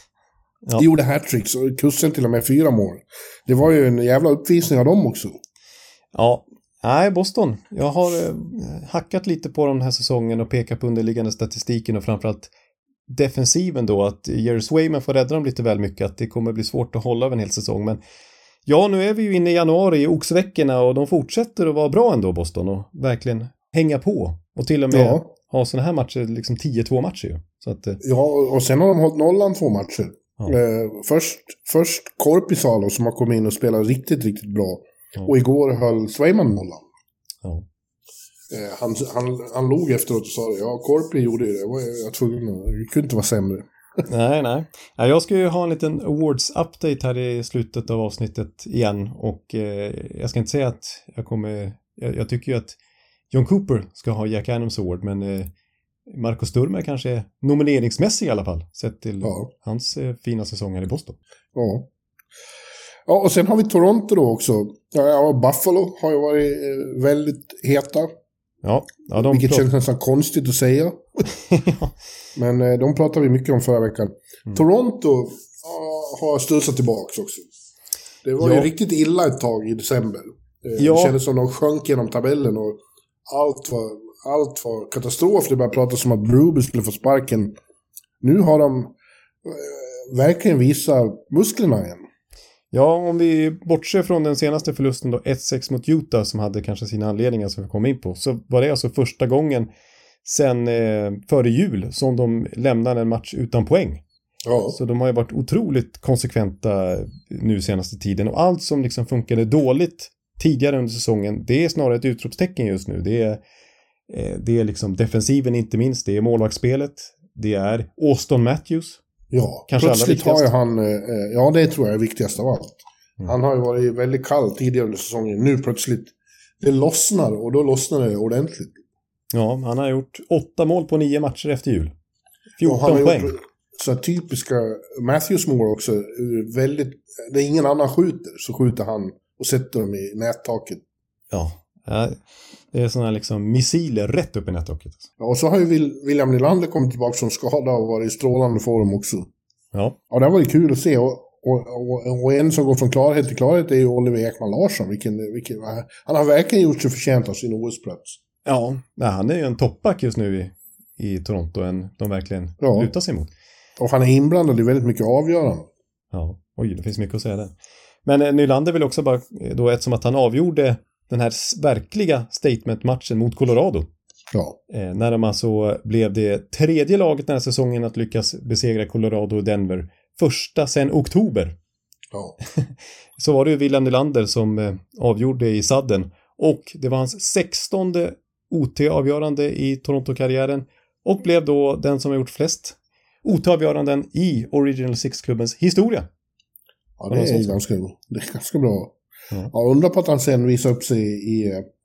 Ja. Gjorde hattricks och Kussen till och med fyra mål. Det var ju en jävla uppvisning av dem också. Ja, nej, Boston. Jag har eh, hackat lite på den här säsongen och pekat på underliggande statistiken och framförallt defensiven då. Att Jerry Swayman får rädda dem lite väl mycket. Att det kommer bli svårt att hålla över en hel säsong. Men ja, nu är vi ju inne i januari i oxveckorna och de fortsätter att vara bra ändå, Boston, och verkligen hänga på. Och till och med ja. ha sådana här matcher, liksom tio två matcher ju. Så att, ja, och sen har de hållit nollan två matcher. Ja. Eh, först, först Korpisalo som har kommit in och spelat riktigt, riktigt bra. Ja. Och igår höll Swayman nollan. Ja. Eh, han, han, han log efteråt och sa det. Ja, Korpi gjorde det. Jag, jag tror det kunde inte vara sämre. nej, nej. Jag ska ju ha en liten awards-update här i slutet av avsnittet igen. Och eh, jag ska inte säga att jag kommer... Jag, jag tycker ju att John Cooper ska ha Jack Adams Award, men eh, Marcus Sturm kanske är nomineringsmässig i alla fall, sett till ja. hans eh, fina säsonger i Boston. Ja. Ja, och sen har vi Toronto då också. Ja, Buffalo har ju varit eh, väldigt heta. Ja, ja de vilket pratar... känns nästan konstigt att säga. Ja. Men eh, de pratade vi mycket om förra veckan. Mm. Toronto uh, har studsat tillbaka också. Det var ja. ju riktigt illa ett tag i december. Eh, ja. Det kändes som de sjönk genom tabellen och allt var, allt var katastrof. Det började prata som att Bruby skulle få sparken. Nu har de eh, verkligen visat musklerna igen. Ja, om vi bortser från den senaste förlusten då ett sex mot Utah som hade kanske sina anledningar som vi kom in på, så var det alltså första gången sen eh, före jul som de lämnade en match utan poäng. Ja. Så de har ju varit otroligt konsekventa nu senaste tiden, och allt som liksom funkade dåligt tidigare under säsongen, det är snarare ett utropstecken just nu. Det är, eh, det är liksom defensiven inte minst, det är målvaktsspelet, det är Auston Matthews. Ja, kanske plötsligt har ju han, eh, ja det tror jag är viktigast av allt. Mm. Han har ju varit väldigt kall tidigare under säsongen. Nu plötsligt, det lossnar och då lossnar det ordentligt. Ja, han har gjort åtta mål på nio matcher efter jul. fjorton han har poäng. Gjort så typiska Matthews-mål också. Väldigt, det är ingen annan skjuter, så skjuter han och sätter dem i nättaket. Ja, det är sådana liksom missiler rätt upp i nättaket. Ja, och så har ju William Nylander kommit tillbaka som skada och varit i strålande form också. Ja. Ja, det har varit kul att se. Och, och, och, och en som går från klarhet till klarhet är ju Oliver Ekman Larsson. Vilken, vilken, han har verkligen gjort sig förtjänt av sin O S-plats. Ja, nej, han är ju en toppback just nu i, i Toronto, än de verkligen ja. lutar sig mot. Och han är inblandad i väldigt mycket avgörande. Ja, oj, det finns mycket att säga där. Men eh, Nylander vill också bara, då eftersom att han avgjorde den här verkliga statement-matchen mot Colorado. Ja. Eh, när de alltså blev det tredje laget den här säsongen att lyckas besegra Colorado och Denver. Första sedan oktober. Ja. Så var det ju William Nylander som eh, avgjorde i sadden. Och det var hans sextonde O T-avgörande i Toronto-karriären. Och blev då den som har gjort flest O T-avgöranden i Original Six-klubbens historia. Ja, det är, ganska, det är ganska bra. Ja. Jag undrar på att han sen visar upp sig i,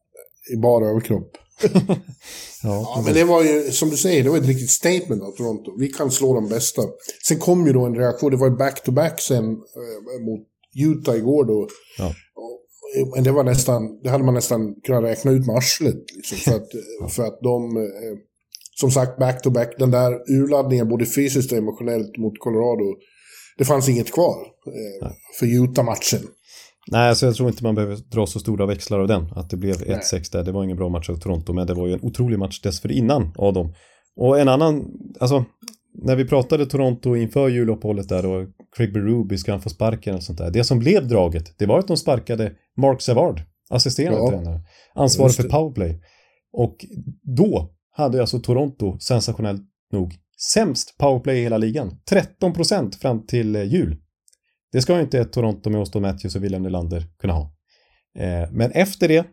i bara överkropp. ja, ja, men det var ju, som du säger, det var ett riktigt statement av Toronto. Vi kan slå de bästa. Sen kom ju då en reaktion, det var ju back-to-back sen eh, mot Utah igår då. Ja. Och, men det var nästan, det hade man nästan kunnat räkna ut med arslet. Liksom, för, att, för att de, eh, som sagt, back-to-back, den där urladdningen både fysiskt och emotionellt mot Colorado, det fanns inget kvar eh, för Utah-matchen. Nej, alltså jag tror inte man behöver dra så stora växlar av den. Att det blev ett sex där. Det var ingen bra match av Toronto, men det var ju en otrolig match dessförinnan av dem. Och en annan, alltså när vi pratade Toronto inför juluppehållet där och Craig Berube, ska han få sparken och sånt där. Det som blev draget, det var att de sparkade Mark Savard, assisterande ja. tränare, ansvarig för powerplay. Och då hade alltså Toronto sensationellt nog sämst powerplay i hela ligan. tretton procent fram till jul. Det ska ju inte ett Toronto med Auston Matthews och William Nylander kunna ha. Eh, men efter det,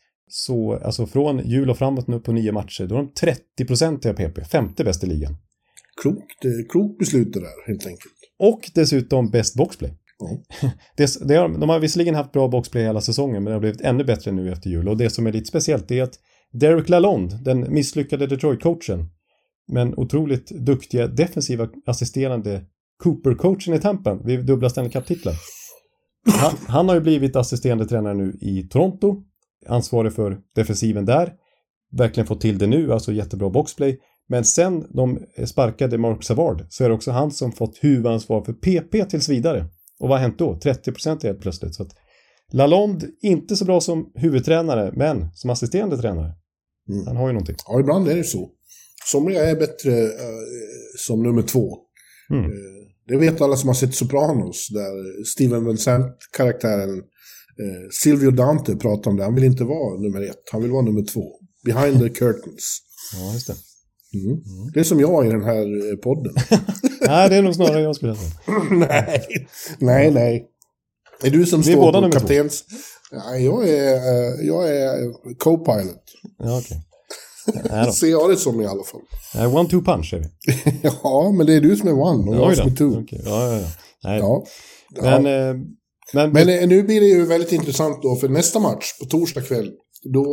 så alltså från jul och framåt nu på nio matcher, då är de trettio procent i P P, femte bäst i ligan. Klokt, klokt beslut det där, helt enkelt. Och dessutom bäst boxplay. Mm. det, det har, de har visserligen haft bra boxplay hela säsongen, men det har blivit ännu bättre nu efter jul. Och det som är lite speciellt är att Derek Lalonde, den misslyckade Detroit-coachen, men otroligt duktiga defensiva assisterande Cooper-coachen i Tampa vid dubbla Stanley Cup-titlar. Han, han har ju blivit assisterande tränare nu i Toronto, ansvarig för defensiven där, verkligen fått till det nu, alltså jättebra boxplay. Men sen de sparkade Mark Savard så är det också han som fått huvudansvar för P P tills vidare. Och vad har hänt då? trettio procent helt plötsligt. Så att Lalonde inte så bra som huvudtränare, men som assisterande tränare. Mm. Han har ju någonting. Ja, ibland är det så. Somliga är bättre uh, som nummer två. Mm. Uh, det vet alla som har sett Sopranos, där Steven Vincent-karaktären uh, Silvio Dante pratar om det. Han vill inte vara nummer ett, han vill vara nummer två. Behind the curtains. Ja, just det. Mm. Mm. Det är som jag i den här podden. Nej, det är nog snarare jag skulle säga. nej, nej, nej. Är du som står på kaptens? Nej, jag är, jag är co-pilot. Ja, okej. Okay. Ser jag det som i alla fall. Nej, one two punch är vi. Ja, men det är du som är one och jag som är two. Okay. Ja, ja, ja. Nej. Ja. Men, ja. Eh, men, men eh, nu blir det ju väldigt intressant då, för nästa match på torsdag kväll, då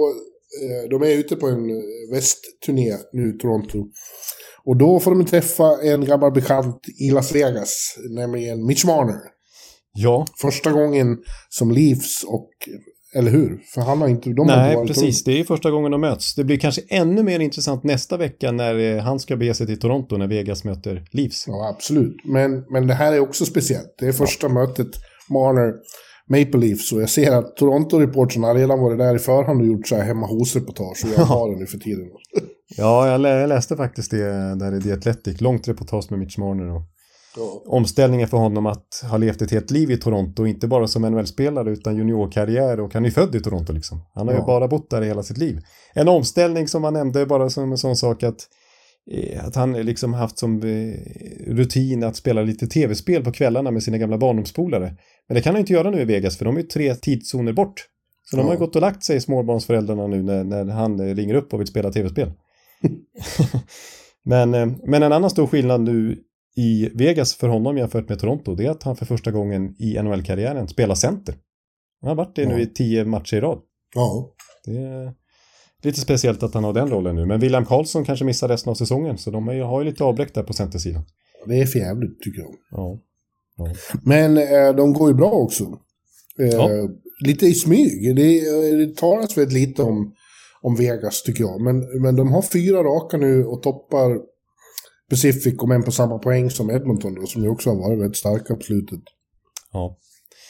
de är ute på en västturné nu, Toronto. Och då får de träffa en gammal bekant i Las Vegas, nämligen Mitch Marner. Ja. Första gången som Leafs och, eller hur? För han har inte... De Nej, har precis. Det är första gången de möts. Det blir kanske ännu mer intressant nästa vecka när han ska bege sig till Toronto när Vegas möter Leafs. Ja, absolut. Men, men det här är också speciellt. Det är första ja. mötet Marner Maple Leafs, och jag ser att Toronto-reportern har redan varit där i förhand och gjort så här hemma hos-reportage, och jag har den nu för tiden. Ja, jag, lä- jag läste faktiskt det där i The Athletic, långt reportage med Mitch Marner och ja. omställningen för honom att ha levt ett helt liv i Toronto, inte bara som N H L-spelare utan juniorkarriär, och han är född i Toronto liksom. Han har ja. ju bara bott där i hela sitt liv. En omställning som han nämnde bara som en sån sak att att han liksom haft som rutin att spela lite tv-spel på kvällarna med sina gamla barndomspolare. Men det kan han inte göra nu i Vegas, för de är ju tre tidszoner bort. Så ja. de har ju gått och lagt sig, småbarnsföräldrarna, nu när, när han ringer upp och vill spela tv-spel. men, men en annan stor skillnad nu i Vegas för honom jämfört med Toronto, det är att han för första gången i N H L-karriären spelar center. Han har varit det ja. nu i tio matcher i rad. Ja. Det är lite speciellt att han har den rollen nu. Men William Karlsson kanske missar resten av säsongen, så de har ju lite avbräck där på centersidan. Det är för jävligt, tycker jag. Ja. ja. Men eh, de går ju bra också. Eh, ja. Lite i smyg. Det, det talas väldigt lite om, om Vegas, tycker jag. Men, men de har fyra raka nu och toppar Pacific, och en på samma poäng som Edmonton då, som ju också har varit väldigt starka på slutet. Ja.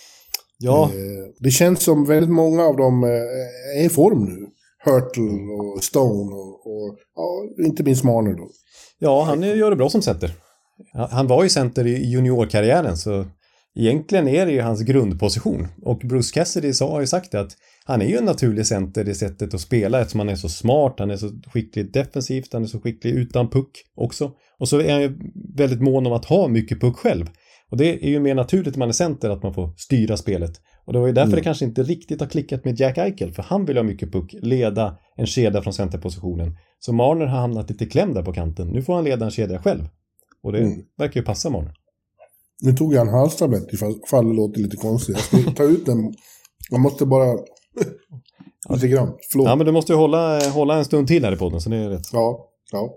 Ja. Eh, det känns som väldigt många av dem eh, är i form nu. Hurtle och Stone och, och ja, inte minst Marner då. Ja, han gör det bra som center. Han var ju center i juniorkarriären, så egentligen är det ju hans grundposition. Och Bruce Cassidy sa, har ju sagt det, att han är ju en naturlig center i sättet att spela, eftersom han är så smart, han är så skicklig defensivt, han är så skicklig utan puck också. Och så är han ju väldigt mån om att ha mycket puck själv. Och det är ju mer naturligt när man är center att man får styra spelet. Och det var ju därför mm. det kanske inte riktigt har klickat med Jack Eichel, för han vill ha mycket puck, leda en kedja från centerpositionen. Så Marner har hamnat lite klämd där på kanten. Nu får han leda en kedja själv. Och det mm. verkar ju passa Marner. Nu tog jag en halstablett ifall det låter lite konstigt. Jag ska ta ut den. Jag måste bara... lite grann. Förlåt. Ja, men du måste ju hålla, hålla en stund till här i podden, så det är rätt. Ja, ja.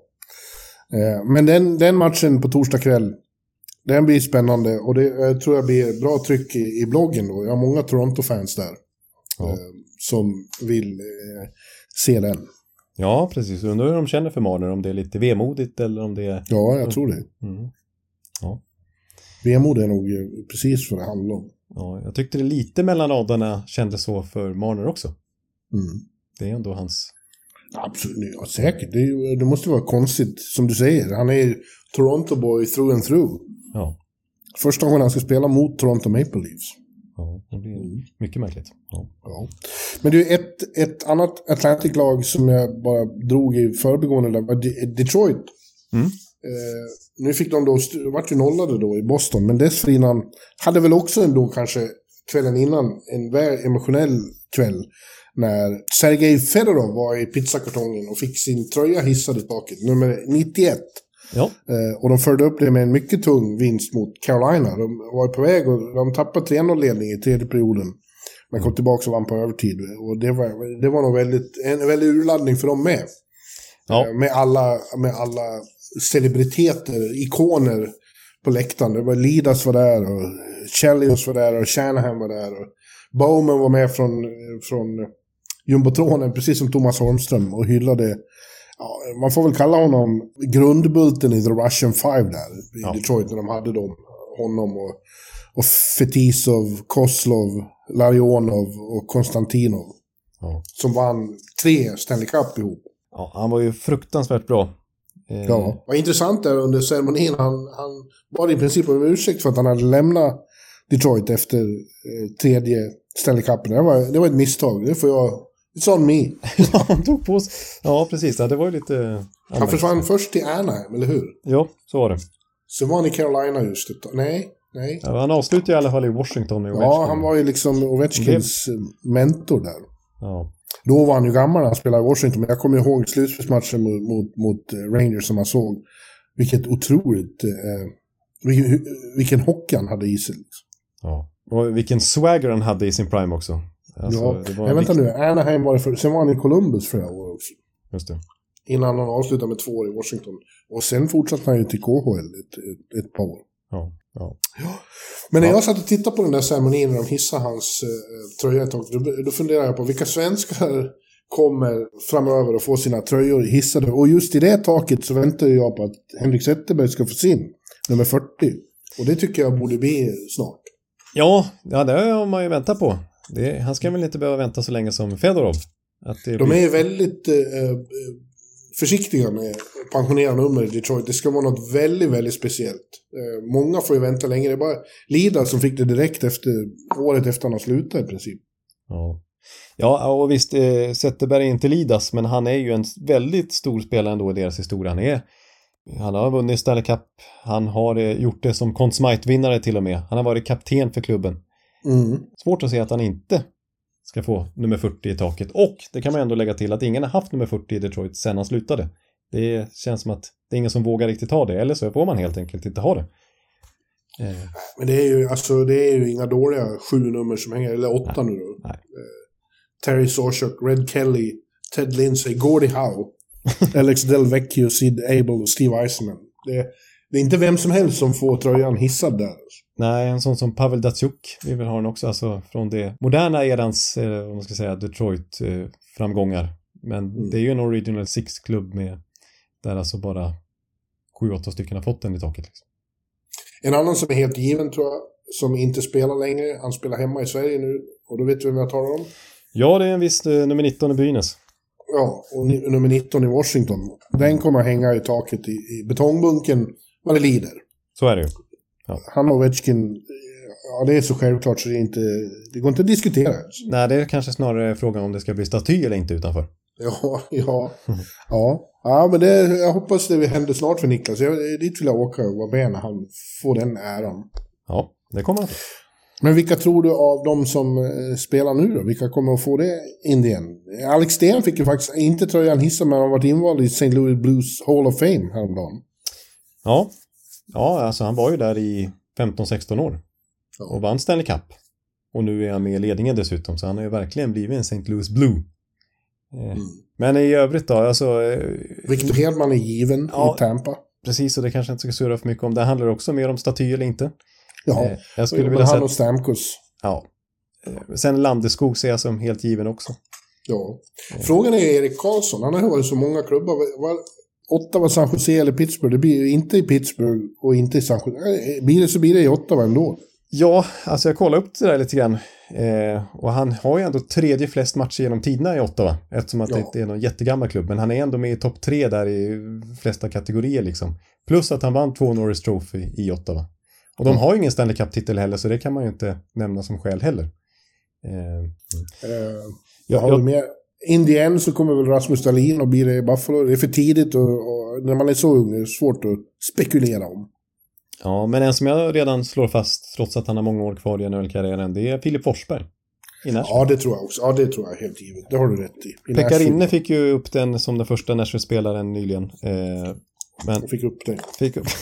Eh, men den, den matchen på torsdag kväll, den blir spännande, och det jag tror jag blir bra tryck i, i bloggen då. Jag har många Toronto-fans där ja. eh, som vill eh, se den. Ja, precis. Undrar hur de känner för Marner, om det är lite vemodigt eller om det är... Ja, jag tror det. Mm. Ja. Vemod är nog precis vad det handlar om. Ja, jag tyckte det lite mellan raderna kändes så för Marner också. Mm. Det är ändå hans... Absolut, ja, säkert. Det, det måste vara konstigt, som du säger. Han är Toronto-boy through and through. Ja. Första gången han ska spela mot Toronto Maple Leafs. Ja, det blir mm. mycket märkligt. Ja. Ja. Men det är ett, ett annat Atlantic-lag som jag bara drog i förbigående där var Detroit. Mm. Eh, nu fick de då, vart ju nollade då i Boston, men dessförinnan hade väl också ändå kanske kvällen innan en väl emotionell kväll när Sergej Fedorov var i pizzakartongen och fick sin tröja hissad i taket, nummer nittioett. Ja. Eh, och de förde upp det med en mycket tung vinst mot Carolina. De var på väg och de tappade tre noll-ledning i tredje perioden. Men kom tillbaka och vann på övertid. Och det var, det var nog väldigt, en väldigt urladdning för dem med. Ja. Eh, med, alla, med alla celebriteter, ikoner på läktaren. Det var Lidas var där och Chelios var där och Shanahan var där. Och Bowman var med från, från jumbotronen, precis som Thomas Holmström, och hyllade... Ja, man får väl kalla honom grundbulten i The Russian Five där i ja. Detroit, när de hade dem, honom och, och Fetisov, Kozlov, Larionov och Konstantinov ja. som vann tre Stanley Cup ihop. Ja, han var ju fruktansvärt bra. Eh... Ja, vad intressant där under ceremonin, han, han var i princip en ursäkt för att han hade lämnat Detroit efter eh, tredje Stanley Cup. Det var, det var ett misstag, det får jag... It's on me. Ja, han tog på sig. Ja, precis. Ja, det var ju lite... Han försvann först till Anaheim, eller hur? Ja, så var det. Så var han i Carolina just ett tag. Nej, nej. Ja, han avslutade i alla fall i Washington med Ovechkin. Ja, han var ju liksom Ovechkins det... mentor där. Ja. Då var han ju gammal när han spelade i Washington. Men jag kommer ihåg slutspelsmatchen mot, mot, mot Rangers som man såg. Vilket otroligt... Eh, vilken, vilken hockey han hade i sig. Ja, och vilken swagger han hade i sin prime också. Alltså, ja, det var men vänta viktigt. nu. Anaheim var det för, sen var han i Columbus flera år också. Just det. Innan han avslutade med två år i Washington. Och sen fortsatte han ju till K H L ett, ett, ett par år. Ja, ja. Ja. Men när Ja. jag satt och tittade på den där ceremonin när de hissade hans eh, tröja ett tag, då, då funderade jag på vilka svenskar kommer framöver att få sina tröjor hissade. Och just i det taket så väntar jag på att Henrik Zetterberg ska få sin nummer fyrtio. Och det tycker jag borde bli snart. Ja, ja, det har man ju väntat på. Det, han ska väl inte behöva vänta så länge som Fedorov. Att det De blir... är ju väldigt eh, försiktiga med pensionera nummer i Detroit. Det ska vara något väldigt, väldigt speciellt. Eh, många får ju vänta länge. Det är bara Lida som fick det direkt efter året efter han har slutat i princip. Ja. Ja, och visst, eh, Zetterberg är inte Lidas, men han är ju en väldigt stor spelare ändå i deras historia. Han är, han har vunnit Stanley Cup, han har eh, gjort det som Conn Smythe-vinnare till och med. Han har varit kapten för klubben. Mm. Svårt att se att han inte ska få nummer fyrtio i taket. Och det kan man ändå lägga till att ingen har haft nummer fyrtio i Detroit sedan han slutade. Det känns som att det är ingen som vågar riktigt ha det, eller så får man helt enkelt inte ha det. Eh. Men det är ju, alltså, det är ju inga dåliga sju nummer som hänger, eller åtta Nej. nu då. Nej. Eh, Terry Sawchuk, Red Kelly, Ted Lindsay, Gordie Howe, Alex Delvecchio, Sid Abel och Steve Eisenman. Det, det är inte vem som helst som får tröjan hissad där. Nej, en sån som Pavel Datsyuk, vi vill ha den också, alltså från det moderna erans, eh, vad man ska säga, Detroit-framgångar. Eh, Men Mm. det är ju en Original Six-klubb med, där alltså bara sju åtta stycken har fått den i taket. Liksom. En annan som är helt given tror jag, som inte spelar längre, han spelar hemma i Sverige nu, och då vet du vem jag talar om? Ja, det är en viss eh, nummer nitton i Brynäs. Ja, och ni, nummer nitton i Washington. Den kommer att hänga i taket i, i betongbunken vad det lider. Så är det ju. Han och Ovechkin, ja det är så självklart så det är inte, det går inte att diskutera. Nej, det är kanske snarare frågan om det ska bli staty eller inte utanför. Ja, ja, ja. Ja, men det, jag hoppas det händer snart för Niklas. Jag, dit vill jag åka och vara med när han får den äran. Ja, det kommer han. Men vilka tror du av de som eh, spelar nu då? Vilka kommer att få det in igen? Alex Sten fick ju faktiskt inte tröjan hissa, men han har varit invald i Saint Louis Blues Hall of Fame häromdagen. Ja. Ja, alltså han var ju där i femton sexton år. Ja. Och vann Stanley Cup. Och nu är han med i ledningen dessutom, så han har ju verkligen blivit en Saint Louis Blue. Eh, Mm. Men i övrigt då, alltså... Eh, Victor Hedman är given Ja. i Tampa. precis, och det kanske inte ska surra för mycket om. Det handlar också mer om staty eller inte. Ja, Eh, jag skulle men vilja han säga... och Stamkos. Ja. Eh, Sen Landeskog ser jag som helt given också. Ja. Frågan är Erik Karlsson. Han har varit så många klubbar. Var, Ottawa, San Jose eller Pittsburgh. Det blir ju inte i Pittsburgh och inte i San Jose. Blir det så blir det i Ottawa ändå. Ja, alltså jag kollar upp det där lite grann. Eh, och han har ju ändå tredje flest matcher genom tiderna i Ottawa. Eftersom att Ja. det inte är någon jättegammal klubb. Men han är ändå med i topp tre där i flesta kategorier liksom. Plus att han vann två Norris Trophy i Ottawa. Och de har ju ingen Stanley Cup-titel heller, så det kan man ju inte nämna som skäl heller. Eh, Eh, ja, har jag, vi med. In the end så kommer väl Rasmus Dahlin och blir det i Buffalo. Det är för tidigt och, och när man är så ung är det svårt att spekulera om. ja, men en som jag redan slår fast, trots att han har många år kvar i N H L-karriären, det är Filip Forsberg. I Nashville. Ja, det tror jag också. Ja, det tror jag är helt givet. Det har du rätt i. I Pekka Nashville. Rinne fick ju upp den som den första Nashville-spelaren nyligen. Eh, men Jag fick upp det. fick upp.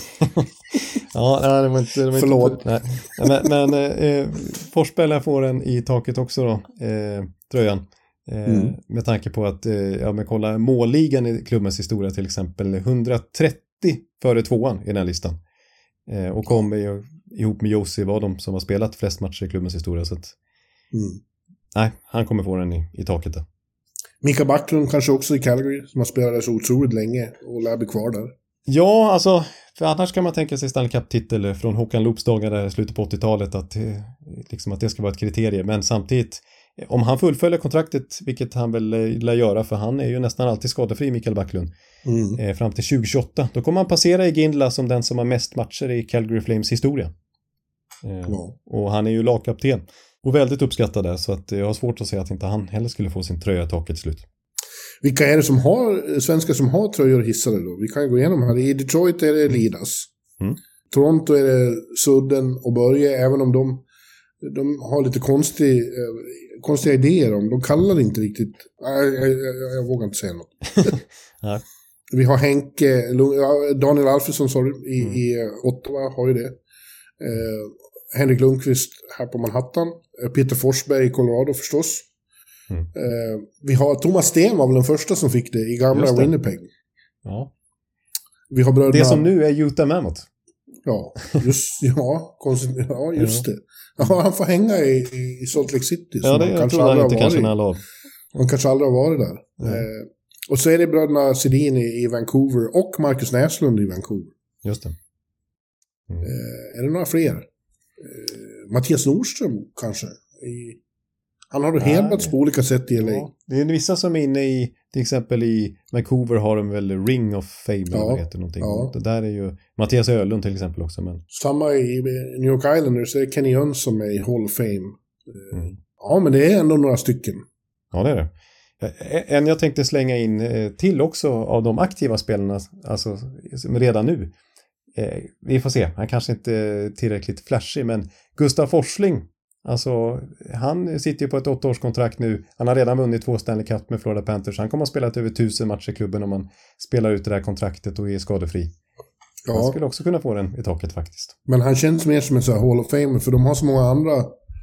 ja, nej, det var inte... Det var Förlåt. Inte, nej. Men, men eh, Forsberg får den i taket också då, eh, tröjan. Eh, Mm. Med tanke på att, eh, ja men kolla målligan i klubbens historia till exempel, hundratrettio före tvåan i den här listan. Eh, och kommer ju ihop med Josie var de som har spelat flest matcher i klubbens historia. Så att, Mm. nej, han kommer få den i, i taket där. Mika Backlund kanske också i Calgary, som har spelat där så otroligt länge och lär bli kvar där. Ja, alltså, för annars kan man tänka sig Stanley Cup-titel från Håkan Loops dagar där i slutet på åttiotalet, att, eh, liksom att det ska vara ett kriterie. Men samtidigt, om han fullföljer kontraktet, vilket han väl eh, lär göra, för han är ju nästan alltid skadefri, Mikael Backlund, Mm. eh, fram till tjugo tjugoåtta, då kommer han passera i Ginla som den som har mest matcher i Calgary Flames historia. Eh, Ja. Och han är ju lagkapten och väldigt uppskattad där, så att jag har svårt att säga att inte han heller skulle få sin tröja i taket till slut. Vilka är det som har, svenskar som har tröjor hissade då? Vi kan ju gå igenom här. I Detroit är det Lidas. Mm. Toronto är det Sudden och Börje, även om de, de har lite konstig, eh, konstiga idéer om. De kallar det inte riktigt... Nej, jag, jag, jag vågar inte säga något. Nej. Vi har Henke, ja, Daniel Alfredsson sa du, i, Mm. i Ottawa har ju det. Eh, Henrik Lundqvist här på Manhattan. Eh, Peter Forsberg i Colorado förstås. Mm. Eh, vi har Thomas Sten var väl den första som fick det i gamla Just det. Winnipeg. Ja. Vi har bröderna... Det som nu är Utah Mammoth. Ja, just, ja, konstigt, ja, just det. Ja, han får hänga i, i Salt Lake City. Ja, det jag kanske tror jag inte har kanske varit. när lag. Han kanske aldrig har varit där. Mm. Eh, och så är det bröderna Sedin i, i Vancouver och Marcus Näslund i Vancouver. Just det. Mm. Eh, är det några fler? Eh, Mattias Nordström kanske? I, han har då Nej. hedrat på olika sätt i L A. Ja, det är vissa som är inne i, till exempel i Vancouver har de väl Ring of Fame eller Ja. vad det heter någonting. Ja. Det där är ju Mattias Öhlund till exempel också. Men... Samma i New York Islanders är Kenny Jönsson med i Hall of Fame. Eh, Mm. Ja, men det är ändå några stycken. Ja, det är det. En jag tänkte slänga in till också av de aktiva spelarna, alltså redan nu. Eh, vi får se, han kanske inte är tillräckligt flashig, men Gustav Forsling, alltså han sitter ju på ett åttaårskontrakt nu. Han har redan vunnit två Stanley Cup med Florida Panthers. Han kommer att spela över tusen matcher i klubben om man spelar ut det där kontraktet och är skadefri. Ja. Han skulle också kunna få den i taket faktiskt. Men han känns mer som en så här Hall of Fame, för de har så många andra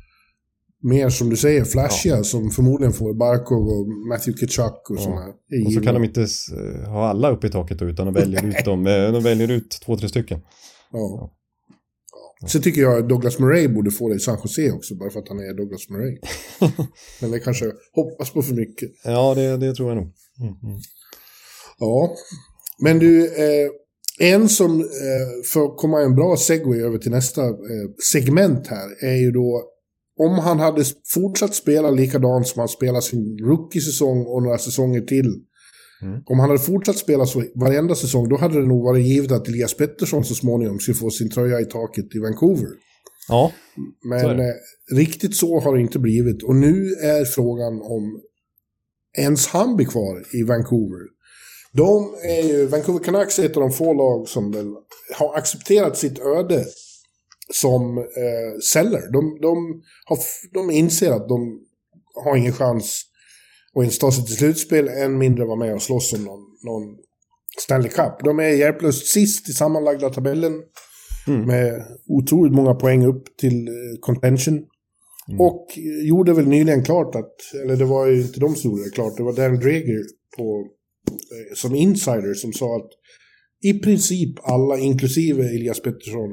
mer som du säger, flashiga, Ja. som förmodligen får Barkov och Matthew Tkachuk och Ja. sådana. Och så kan de inte uh, ha alla uppe i taket då, utan de väljer ut dem. Uh, de väljer ut två, tre stycken. Ja. Ja. Så tycker jag Douglas Murray borde få det i San Jose också, bara för att han är Douglas Murray. Men det kanske hoppas på för mycket. Ja, det, det tror jag nog. Mm, mm. Ja, men du, eh, en som, eh, för att komma en bra segway över till nästa eh, segment här, är ju då om han hade fortsatt spela likadant som han spelade sin rookie-säsong och några säsonger till. Mm. Om han hade fortsatt spela så varenda säsong, då hade det nog varit givet att Elias Pettersson så småningom skulle få sin tröja i taket i Vancouver. Ja, så är Men det. eh, riktigt så har det inte blivit. Och nu är frågan om ens han blir kvar i Vancouver. De är ju, Vancouver Canucks är ett av de få lag som väl har accepterat sitt öde som eh, celler. De, de, har, de inser att de har ingen chans att ens ta sig till slutspel, än mindre vara med och slåss om någon, någon Stanley Cup. De är hjälplöst sist i sammanlagda tabellen Mm. med otroligt många poäng upp till eh, contention. Mm. Och gjorde väl nyligen klart att, eller det var ju inte de som gjorde det klart, det var Darren Dreger på, eh, som insider som sa att i princip alla, inklusive Elias Pettersson,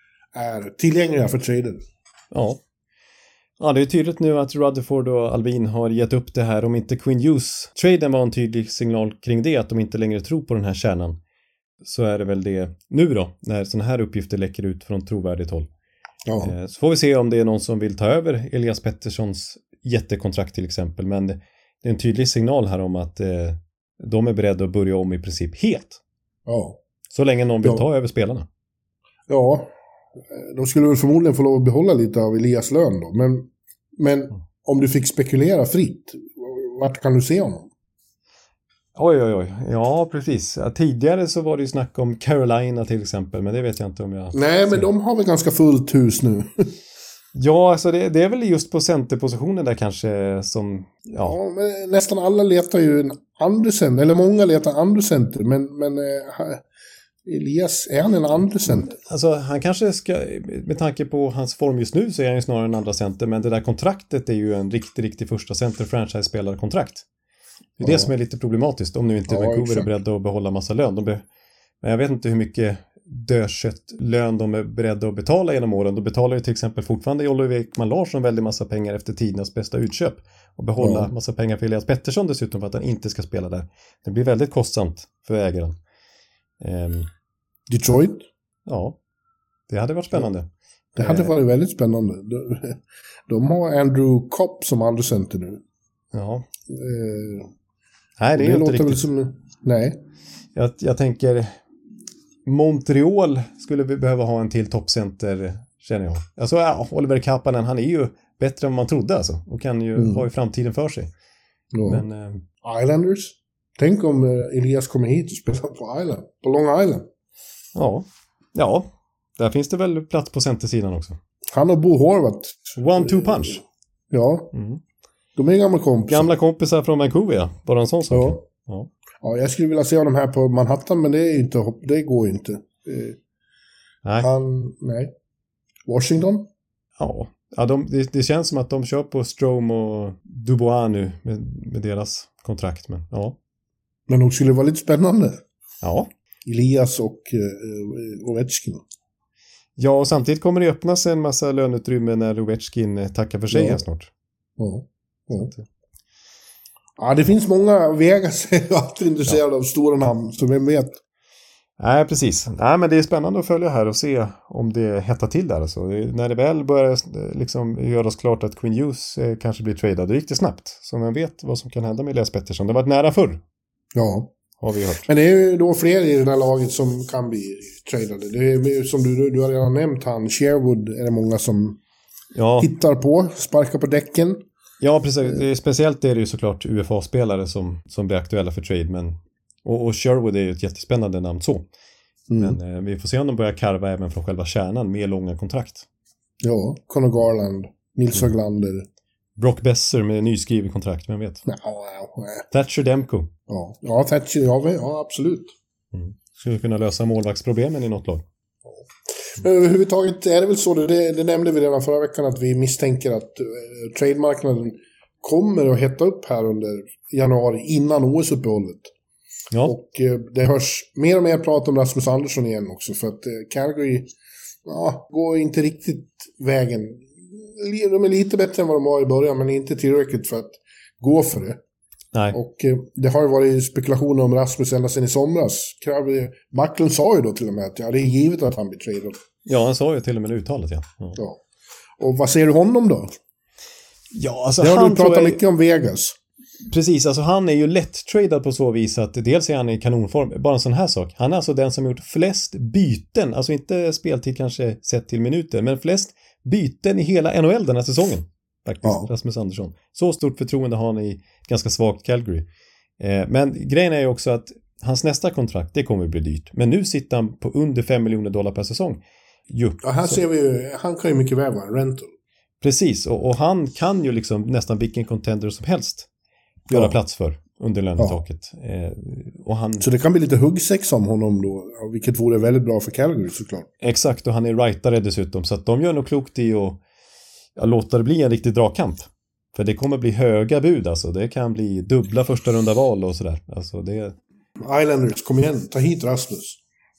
är tillgängliga för trader. Ja. Ja, det är tydligt nu att Rutherford och Alvin har gett upp det här. Om inte Quinn Hughes-traden var en tydlig signal kring det, att de inte längre tror på den här kärnan, så är det väl det nu då, när sådana här uppgifter läcker ut från trovärdigt håll. Ja. Eh, Så får vi se om det är någon som vill ta över Elias Petterssons jättekontrakt till exempel. Men det är en tydlig signal här om att eh, de är beredda att börja om i princip helt. Ja. Så länge någon vill Ja. ta över spelarna. Ja, de skulle väl förmodligen få lov att behålla lite av Elias lön då. Men, men om du fick spekulera fritt, vart kan du se honom? Oj, oj, oj. Ja, precis. Ja, tidigare så var det ju snack om Carolina till exempel, men det vet jag inte om jag... Nej, men de har väl ganska fullt hus nu. Ja, alltså det, det är väl just på centerpositionen där kanske som... Ja, Ja, men nästan alla letar ju en andra center, eller många letar andra center, men, men eh, Elias, är han en andra center? alltså han kanske ska... Med tanke på hans form just nu så är han ju snarare en andra center, men det där kontraktet är ju en riktig, riktig första center franchise-spelarkontrakt. Det är Ja. det som är lite problematiskt, om nu inte Ja, Vancouver exakt. är beredda att behålla massa lön. De be... Men jag vet inte hur mycket dödkött lön de är beredda att betala genom åren. De betalar ju till exempel fortfarande Oliver Ekman Larsson väldigt massa pengar efter tidernas bästa utköp. Och behålla Ja. massa pengar för Elias Pettersson dessutom för att han inte ska spela där. Det blir väldigt kostsamt för ägaren. Ehm, Detroit? ja, det hade varit spännande. Det hade Eh, varit väldigt spännande. De, de har Andrew Kopp som andra center nu. Ja, Eh, nej det är det ju inte låter riktigt. väl som... Nej. Jag, jag tänker Montreal skulle vi behöva ha en till toppcenter, känner jag. Alltså ja, Oliver Kapanen, han är ju bättre än man trodde alltså. Och kan ju Mm. ha ju framtiden för sig. Ja. Men eh, Islanders? Tänk om eh, Elias kommer hit och spelar på Island. På Long Island. ja, ja, där finns det väl plats på centersidan också. Han och Bo Horvath. One-two punch. Ja, Mm. de är gamla kompisar. Gamla kompisar från Vancouver, ja. Bara en sån sak. Ja. Ja. Ja, jag skulle vilja se honom här på Manhattan, men det, är inte, det går inte. Eh, Nej. Han, nej. Washington? Ja, Ja, de, det, det känns som att de kör på Strome och Dubois nu med, med deras kontrakt. Men ja. Men de skulle vara lite spännande. Ja. Elias och uh, Ovechkin. Ja, och samtidigt kommer det öppnas en massa löneutrymme när Ovechkin tackar för sig ja. här snart. Ja. Ja. Ja, det finns många. Vegas är alltid intresserade ja. av stora namn, så vem vet. Nej, precis. Nej, men det är spännande att följa här och se om det hettar till där. Alltså. När det väl börjar liksom göras klart att Quinn Hughes eh, kanske blir tradad, då gick det snabbt. Så man vet vad som kan hända med Elias Pettersson. Det har varit nära förr. Ja. Har vi hört. Men det är ju då fler i det här laget som kan bli tradade. Det är som du, du har redan nämnt han. Sherwood är det många som ja. tittar på, sparkar på däcken. Ja, precis. Speciellt är det ju såklart U F A-spelare som, som blir aktuella för trade. Men, och, och Sherwood är ju ett jättespännande namn så. Mm. Men eh, vi får se om de börjar karva även från själva kärnan med långa kontrakt. Ja, Conor Garland, Nils mm. Höglander. Brock Besser med nyskriven kontrakt, vem vet? Ja, ja, ja. Thatcher Demko. Ja, ja, Thatcher, ja, ja absolut. Mm. Skulle kunna lösa målvaktsproblemen i något lag. Ja. Men överhuvudtaget är det väl så, det, det nämnde vi redan förra veckan, att vi misstänker att uh, trademarknaden kommer att hetta upp här under januari innan O S-uppehållet. Ja. Och uh, det hörs mer och mer prat om Rasmus Andersson igen också, för att uh, Calgary ja, går inte riktigt vägen. De är lite bättre än vad de var i början, men inte tillräckligt för att gå för det. Nej. Och eh, det har ju varit spekulationer om Rasmus ända sedan i somras. Backlund sa ju då till och med att ja, det är givet att han blir tradad. Ja, han sa ju till och med uttalet, ja. ja. ja. Och vad säger du honom då? Ja, alltså det har han du pratat jag... mycket om Vegas. Precis, alltså han är ju lätt tradad på så vis att dels är han i kanonform, bara en sån här sak. Han är alltså den som gjort flest byten, alltså inte speltid kanske sett till minuter, men flest byten i hela N H L den här säsongen. Faktiskt, ja. Rasmus Andersson. Så stort förtroende har han i ganska svagt Calgary. Eh, men grejen är ju också att hans nästa kontrakt, det kommer att bli dyrt. Men nu sitter han på under fem miljoner dollar per säsong. Jo, ja, här så. ser vi ju, han kan ju mycket väl vara en rental. Precis, och, och han kan ju liksom nästan vilken contender som helst göra ja. plats för under lönetaket. Ja. Eh, och han... Så det kan bli lite huggsex om honom då, vilket vore väldigt bra för Calgary såklart. Exakt, och han är rightare dessutom, så att de gör nog klokt i att ja, låta det bli en riktig dragkamp. För det kommer bli höga bud, alltså. Det kan bli dubbla första runda val och sådär. Alltså det... Islanders, kom igen, ta hit Rasmus.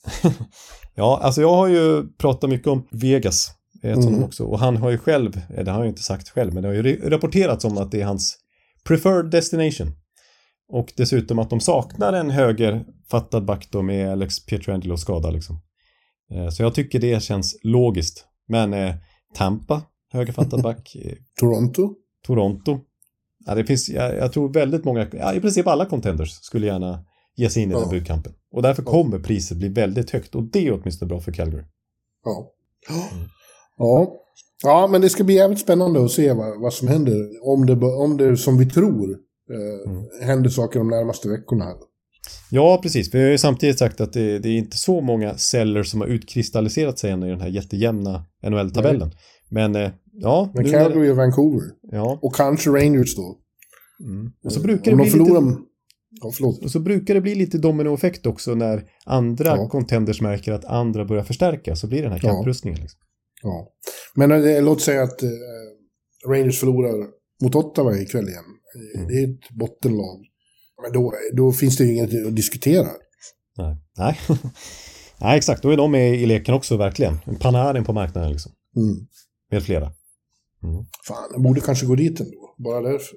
Ja, alltså jag har ju pratat mycket om Vegas. Mm. Honom också. Och han har ju själv, det har han ju inte sagt själv, men det har ju rapporterats om att det är hans preferred destination. Och dessutom att de saknar en högerfattad back då med Alex Pietrangelo skada liksom. Så jag tycker det känns logiskt. Men eh, Tampa, högerfattad back. Toronto. Toronto. Ja, det finns, jag, jag tror väldigt många, ja, i princip alla contenders skulle gärna ge sig in i ja. den budkampen. Och därför ja. kommer priset bli väldigt högt. Och det är åtminstone bra för Calgary. Ja. Mm. Ja. Ja, men det ska bli jävligt spännande att se vad, vad som händer. Om det, om det som vi tror eh, mm. händer saker de närmaste veckorna här. Ja, precis. Vi har ju samtidigt sagt att det, det är inte så många sellers som har utkristalliserat sig än i den här jättejämna N H L-tabellen. Nej. Men eh, ja. Men Calgary det... och Vancouver. Ja. Och kanske Rangers då. Mm. Och så brukar det bli de lite... Ja, förlåt. Och så brukar det bli lite dominoeffekt också när andra ja. contenders märker att andra börjar förstärka, så blir den här kapprustningen. Liksom. Ja. Men äh, låt säga att äh, Rangers förlorar mot Ottawa ikväll igen. Mm. Det är ett bottenlag. Men då, då finns det ju inget att diskutera. Nej, Nej. Nej exakt. Då är de med i leken också verkligen. En Panarin på marknaden liksom. Mm. Med flera. Mm. Fan, jag borde kanske gå dit ändå. Bara därför.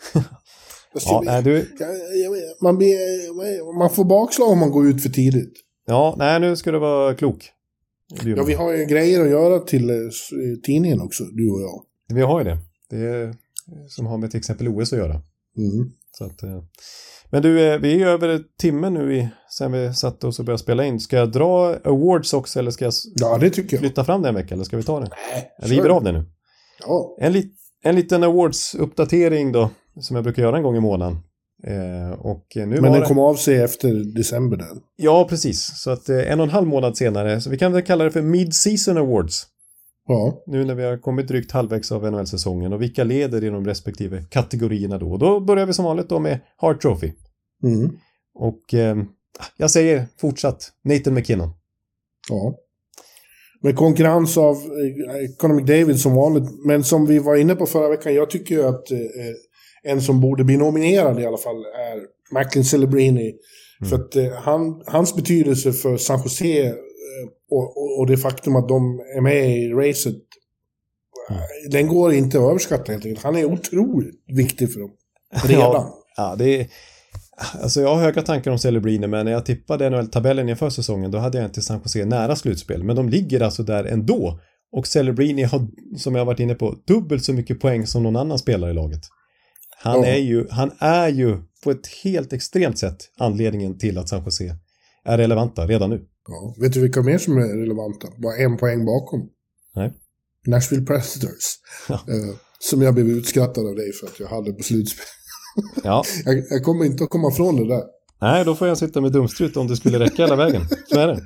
Ja, nej, du... man, blir, man får bakslag om man går ut för tidigt. Ja, nej, nu ska du vara klok. Ja, vi har ju grejer att göra till uh, tidningen också, du och jag. Vi har ju det. Det är som har med till exempel O S att göra. Mm. Så att, uh... Men du, vi är över en timme nu i, sen vi satt oss och började spela in. Ska jag dra awards också eller ska jag ja, det tycker jag. flytta fram den en vecka eller ska vi ta den? Nej, jag river av den nu. Ja. En, li- en liten awards-uppdatering då, som jag brukar göra en gång i månaden. Eh, och nu Men var den det... kom av sig efter december där. Ja, precis. Så att eh, en och en halv månad senare, så vi kan väl kalla det för Mid-Season Awards. Ja. Nu när vi har kommit drygt halvvägs av N H L-säsongen och vilka leder i de respektive kategorierna då. Och då börjar vi som vanligt då med Hart Trophy. Mm. Och eh, jag säger fortsatt Nathan McKinnon. Ja. med konkurrens av eh, Conor McDavid som vanligt. Men som vi var inne på förra veckan, jag tycker ju att eh, en som borde bli nominerad i alla fall är Macklin Celebrini. Mm. För att eh, han, hans betydelse för San Jose eh, och, och, och det faktum att de är med i racet, mm. den går inte att överskatta helt enkelt. Han är otroligt viktig för dem. Redan. Ja, ja, det är... Alltså jag har höga tankar om Celebrini, men när jag tippade N H L-tabellen inför säsongen, då hade jag inte San Jose nära slutspel. Men de ligger alltså där ändå. Och Celebrini har, som jag har varit inne på, dubbelt så mycket poäng som någon annan spelare i laget. Han, ja. är ju, han är ju på ett helt extremt sätt anledningen till att San Jose är relevanta redan nu. Ja. Vet du vilka mer som är relevanta? Bara en poäng bakom. Nej. Nashville Predators. Ja. Eh, som jag blev utskrattad av dig för att jag hade på slutspel. Ja. jag, jag kommer inte att komma från det där. Nej, då får jag sitta med dumstrut om det skulle räcka hela vägen. Så är det.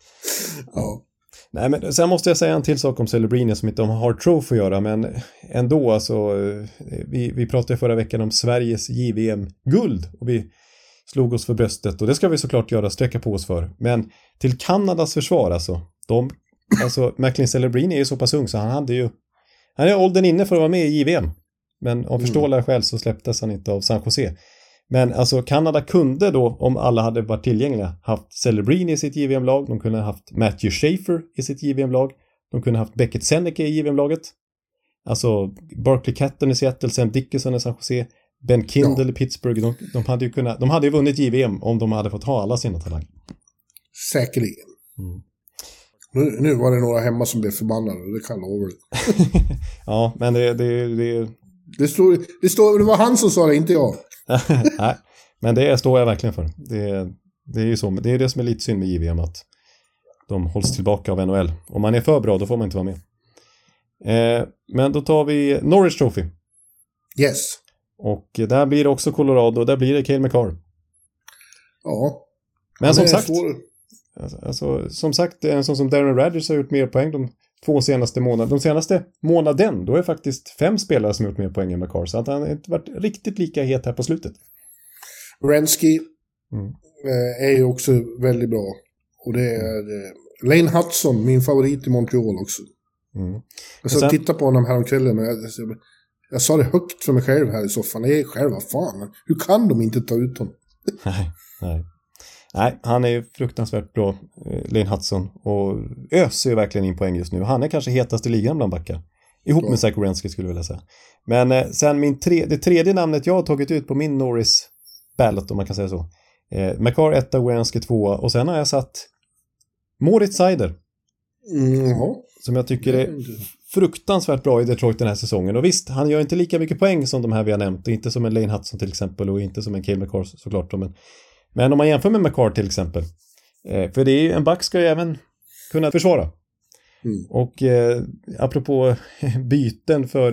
Ja. Nej, men sen måste jag säga en till sak om Celebrini som inte har Trophy att göra, men ändå alltså, vi, vi pratade förra veckan om Sveriges J V M-guld och vi slog oss för bröstet och det ska vi såklart göra, sträcka på oss för. Men till Kanadas försvar alltså, de, alltså Macklin Celebrini är ju så pass ung så han hade ju, han är åldern inne för att vara med i J V M. Men av förståeliga skäl så släpptes han inte av San Jose. Men alltså Kanada kunde då, om alla hade varit tillgängliga, haft Celebrini i sitt J V M-lag. De kunde ha haft Matthew Schaefer i sitt J V M-lag. De kunde ha haft Beckett Senneke i J V M-laget. Alltså Barkley Catton i Seattle, Sam Dickinson i San Jose, Ben Kindle ja. i Pittsburgh. De, de, hade ju kunnat, de hade ju vunnit J V M om de hade fått ha alla sina talanger. Säkerligen. Mm. Nu, nu var det några hemma som blev förbannade, det kan lova. Ja, men det... det, det Det, stod, det, stod, det var han som sa det, inte jag. Nej, men det står jag verkligen för. Det, det är ju så. Det är det som är lite synd med J V M, att de hålls tillbaka av N H L. Om man är för bra, då får man inte vara med. Eh, men då tar vi Norris Trophy. Yes. Och där blir det också Colorado. Där blir det Cale Makar. Ja. Men som sagt, alltså, alltså, som sagt, en sån som Darren Radgers har gjort mer poäng de två senaste månaderna. De senaste månaden, då är faktiskt fem spelare som har gjort mer poäng än Makar. Så att han har inte varit riktigt lika het här på slutet. Werenski mm. är ju också väldigt bra. Och det är eh, Lane Hudson, min favorit i Montreal också. Mm. Jag så sen... titta på honom här om kvällen. Jag, jag, jag sa det högt för mig själv här i soffan. Det är själva fan. Hur kan de inte ta ut honom? nej, nej. Nej, han är ju fruktansvärt bra, Lane Hudson. Och öser ju verkligen in poäng just nu. Han är kanske hetast i ligan bland backar. Ihop ja. med Zach Werenski skulle jag vilja säga. Men eh, sen min tre, det tredje namnet jag har tagit ut på min Norris ballot, om man kan säga så. Eh, Makar etta, Werenski tvåa. Och sen har jag satt Moritz Seider. Mm, som jag tycker är fruktansvärt bra i Detroit den här säsongen. Och visst, han gör inte lika mycket poäng som de här vi har nämnt. Och inte som en Lane Hudson till exempel. Och inte som en Cale Makar såklart. Men, men om man jämför med Makar till exempel. Eh, för det är ju, en back ska ju även kunna försvara. Mm. Och eh, apropå byten för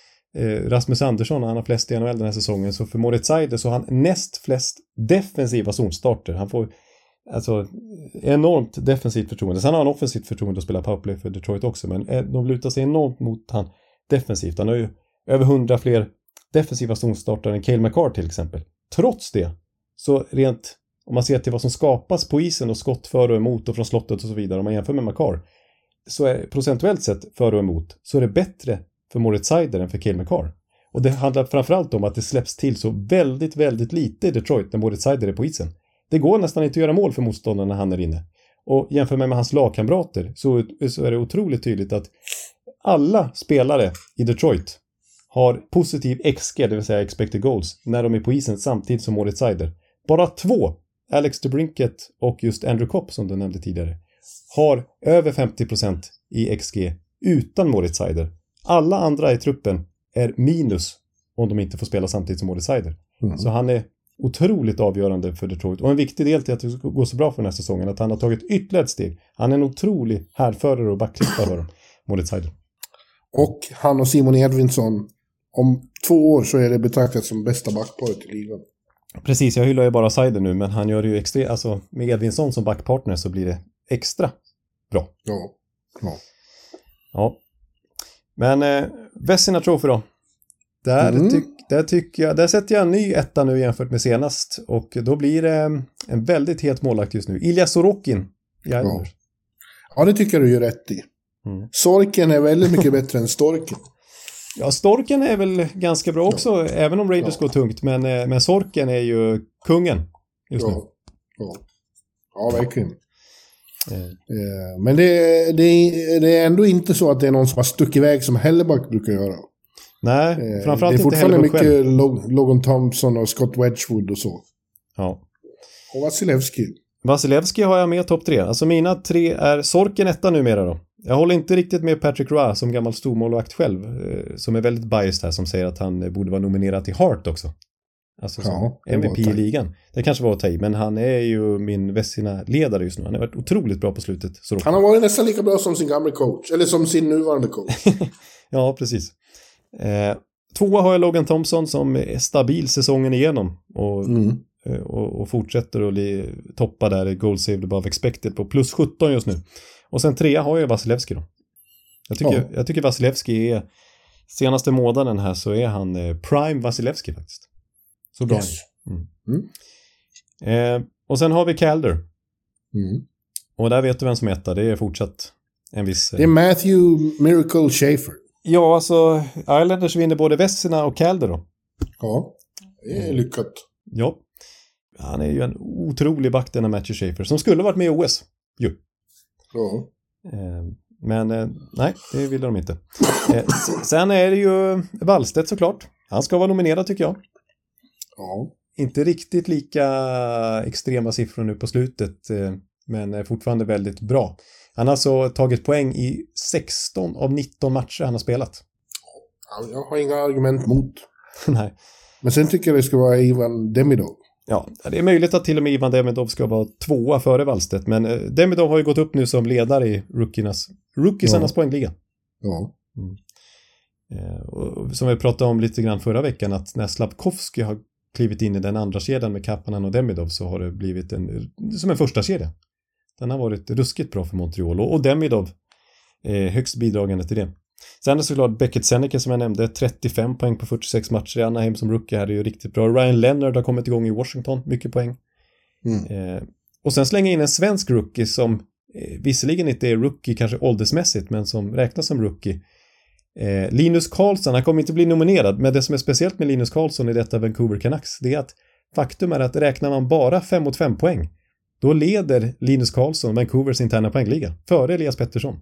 eh, Rasmus Andersson, han har flest i N H L den här säsongen, så för Moritz Seider så har han näst flest defensiva zonstarter. Han får alltså enormt defensivt förtroende. Sen har han offensivt förtroende att spela powerplay för Detroit också, men eh, de lutar sig enormt mot han defensivt. Han har ju över hundra fler defensiva zonstarter än Cale Makar till exempel. Trots det, så rent om man ser till vad som skapas på isen och skott för och emot och från slottet och så vidare, om man jämför med Makar, så är procentuellt sett för och emot så är det bättre för Moritz Seider än för Cale Makar. Och det handlar framförallt om att det släpps till så väldigt, väldigt lite i Detroit när Moritz Seider är på isen. Det går nästan inte att göra mål för motståndaren när han är inne. Och jämför med, med hans lagkamrater så, så är det otroligt tydligt att alla spelare i Detroit har positiv X G, det vill säga expected goals, när de är på isen samtidigt som Moritz Seider. Bara två, Alex DeBrincat och just Andrew Kopp som du nämnde tidigare, har över femtio procent i X G utan Moritz Seider. Alla andra i truppen är minus om de inte får spela samtidigt som Moritz Seider. Mm. Så han är otroligt avgörande för Detroit. Och en viktig del till att det går så bra för den här säsongen, att han har tagit ytterligare ett steg. Han är en otrolig härförare och backklippare för dem, Moritz Seider. Och han och Simon Edvinsson, om två år så är det betraktat som bästa backparet i ligan. Precis, jag hyllar ju bara Seider nu, men han gör det ju extra, alltså med Edvinsson som backpartner så blir det extra bra. Ja. Ja. Ja. Men eh, Vezina Trophy då. Där, mm. tyck, där, tycker jag, där sätter jag en ny etta nu jämfört med senast. Och då blir det en väldigt het målakt just nu. Ilja Sorokin. Ja. Ja, det tycker jag du gör rätt i. Mm. Sorken är väldigt mycket bättre än Storken. Ja, Storken är väl ganska bra också, ja. Även om Raiders ja. går tungt. Men, men Sorken är ju kungen just ja. nu. Ja, ja verkligen. Mm. Men det, det, det är ändå inte så att det är någon som har stuckit iväg som Hellebuck brukar göra. Nej, framförallt inte Hellebuck. Det är fortfarande mycket själv. Logan Thompson och Scott Wedgwood och så. Ja. Och Vasilevski. Vasilevski har jag med topp tre. Alltså mina tre är Sorken etta numera då. Jag håller inte riktigt med Patrick Roy som gammal stormålvakt själv. Som är väldigt biased här, som säger att han borde vara nominerad till Hart också. Alltså som ja, M V P i ligan. Det kanske var att ta i, men han är ju min Vessina-ledare just nu. Han har varit otroligt bra på slutet. Så han har varit nästan lika bra som sin gamla coach. Eller som sin nuvarande coach. Ja, precis. Eh, tvåa har jag Logan Thompson som är stabil säsongen igenom. Och, mm. och, och fortsätter att li, toppa där i goal saved above expected på plus sjutton just nu. Och sen trea har jag Vasilevski då. Jag tycker, ja. jag tycker Vasilevski är senaste månaden här så är han eh, prime Vasilevski faktiskt. Så bra. Yes. Mm. Mm. Eh, och sen har vi Calder. Mm. Och där vet du vem som heter. Det är fortsatt en viss... Eh... Det är Matthew Miracle Schaefer. Ja, alltså Islanders vinner både Vessina och Calder då. Ja, det är lyckat. Ja. Han är ju en otrolig back den här Matthew Schaefer. Som skulle varit med i O S. Jo. Ja. Eh, men eh, nej, det ville de inte. Eh, sen är det ju Wallstedt såklart. Han ska vara nominerad tycker jag. Ja. Inte riktigt lika extrema siffror nu på slutet, men är fortfarande väldigt bra. Han har alltså tagit poäng i sexton av nitton matcher han har spelat. Jag har inga argument mot. Nej. Men sen tycker jag det ska vara Ivan Demidov. Ja, det är möjligt att till och med Ivan Demidov ska vara tvåa före Wallstedt, men Demidov har ju gått upp nu som ledare i rookiesarnas, rookiesarnas ja. poängliga. Ja. Mm. Och som vi pratade om lite grann förra veckan, att när Slafkovský har klivit in i den andra kedjan med Kapanen och Demidov så har det blivit en, som en första kedja. Den har varit ruskigt bra för Montreal och Demidov är högst bidragande till det. Sen är det såklart Beckett Senneke som jag nämnde, trettiofem poäng på fyrtiosex matcher i Anaheim som rookie här är ju riktigt bra. Ryan Leonard har kommit igång i Washington, mycket poäng. Mm. Eh, och sen slänga in en svensk rookie som eh, visserligen inte är rookie kanske åldersmässigt men som räknas som rookie. Eh, Linus Karlsson, han kommer inte bli nominerad, men det som är speciellt med Linus Karlsson i detta Vancouver Canucks, det är att faktum är att räknar man bara fem mot fem poäng, då leder Linus Karlsson Vancouvers interna poängliga före Elias Pettersson.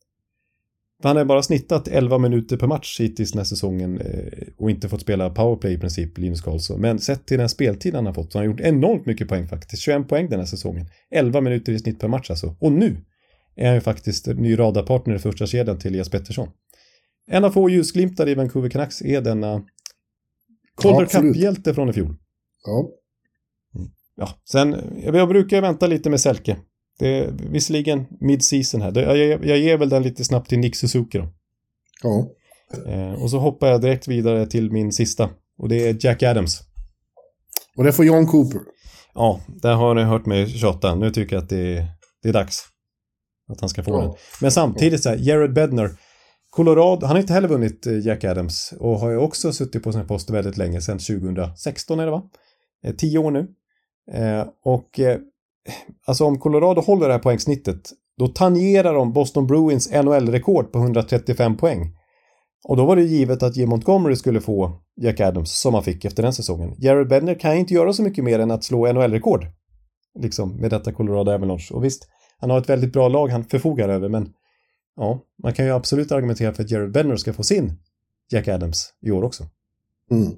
För han har bara snittat elva minuter per match hittills den här säsongen eh, och inte fått spela powerplay i princip, Linus Karlsson. Men sett till den speltid han har fått så har han gjort enormt mycket poäng faktiskt. tjugoen poäng den här säsongen. elva minuter i snitt per match alltså. Och nu är han ju faktiskt ny radarpartner i första kedjan till Elias Pettersson. En av få ljusglimtar i Vancouver Canucks är denna Calder ja, Cup-hjälte från i fjol. Ja. Mm. Ja, sen jag brukar vänta lite med Selke. Det är visserligen mid-season här. Jag, jag, jag ger väl den lite snabbt till Nick Suzuki då. Ja. Eh, och så hoppar jag direkt vidare till min sista. Och det är Jack Adams. Och det får John Cooper. Ja, där har ni hört mig tjata. Nu tycker jag att det är, det är dags. Att han ska få ja. den. Men samtidigt så här, Jared Bednar. Colorado, han har inte heller vunnit Jack Adams. Och har ju också suttit på sin post väldigt länge. Sedan tjugohundrasexton är det va? Eh, tio år nu. Eh, och... Eh, Alltså om Colorado håller det här poängsnittet, då tangerar de Boston Bruins N H L-rekord på hundratrettiofem poäng. Och då var det givet att Jim Montgomery skulle få Jack Adams som han fick efter den säsongen. Jared Bednar kan inte göra så mycket mer än att slå N H L-rekord. Liksom med detta Colorado Avalanche. Och visst, han har ett väldigt bra lag han förfogar över, men ja, man kan ju absolut argumentera för att Jared Bednar ska få sin Jack Adams i år också. Mm.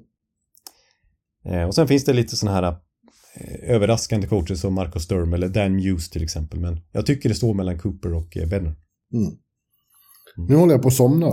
Eh, och sen finns det lite såna här överraskande coacher som Marcus Sturm eller Dan Muse till exempel, men jag tycker det står mellan Cooper och Bednar. Mm. Nu håller jag på att somna.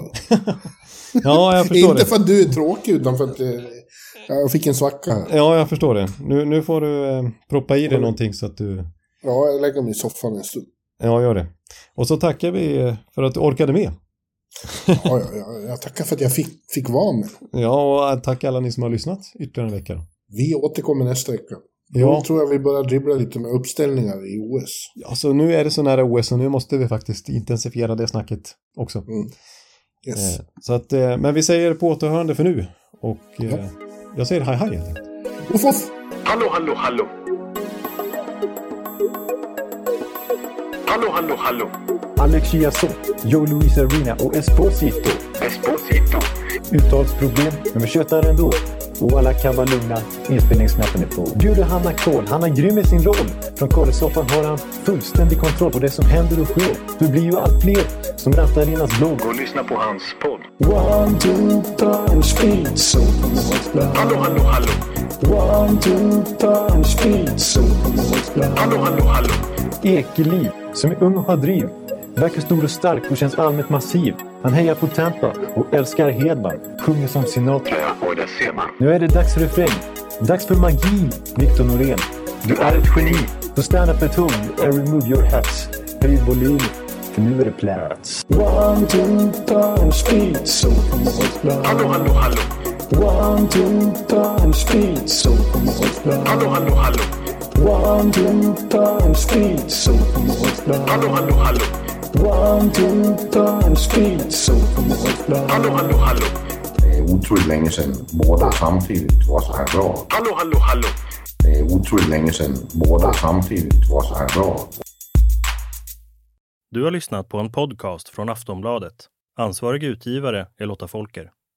Ja, jag förstår. Inte det. för att du är tråkig utan för att eh, jag fick en svacka här. Ja, jag förstår det. Nu, nu får du eh, proppa i dig någonting så att du... Ja, jag lägger mig i soffan en stund. Ja, gör det. Och så tackar vi för att du orkade med. Ja, ja, ja, jag tackar för att jag fick, fick vara med. Ja, och tack alla ni som har lyssnat ytterligare en vecka. Vi återkommer nästa vecka. Ja. Då tror jag vi börjar dribbla lite med uppställningar i O S. Ja, så nu är det så nära O S och nu måste vi faktiskt intensifiera det snacket också. Mm. Yes. Eh, så att, eh, men vi säger på återhörande för nu. Och eh, ja. jag säger hej hej. Uff, uff. Hallå, hallå, hallå. Hallå, hallå, hallå. Alex Chiazot, Joe Luis Arena och Esposito. Esposito. Uttalsproblem, men vi tjötar ändå. Och alla kan vara lugna, inspelningsknappen är på. Bjuder Hanna Kohl, han är grym i sin roll. Från Kållesoffan har han fullständig kontroll på det som händer och sker. Det blir ju allt fler som rattar in hans blogg. Och lyssna på hans podd. One, two, time, speed, so. Hallå, hallå, hallå. One, two, time, speed, so. Hallå, hallå, hallå. Ekeliv, som är ung och har driv. Verkar stor och stark och känns allmänt massiv. Han hejar på Tampa och älskar Hedman. Sjunger som Sinatra, och det ser man. Nu är det dags för refräng. Dags för magi, Victor Norén. Du är ett geni. Så stand up at home and remove your hats. Höj volym, för nu är det plats. One, two, time, speed, so. Hallå, hallå, hallå. One, two, time, speed, so. Hallå, hallå, hallå. One, two, time, speed, so. Hallå, hallå, hallå. One, two, time, speed, so. Hallå, hallå, hallå. Det är otroligt länge sedan båda samtidigt var så här bra. Hallå, hallå, hallå. Det är otroligt länge sedan båda samtidigt var så här bra. Du har lyssnat på en podcast från Aftonbladet. Ansvarig utgivare är Lotta Folker.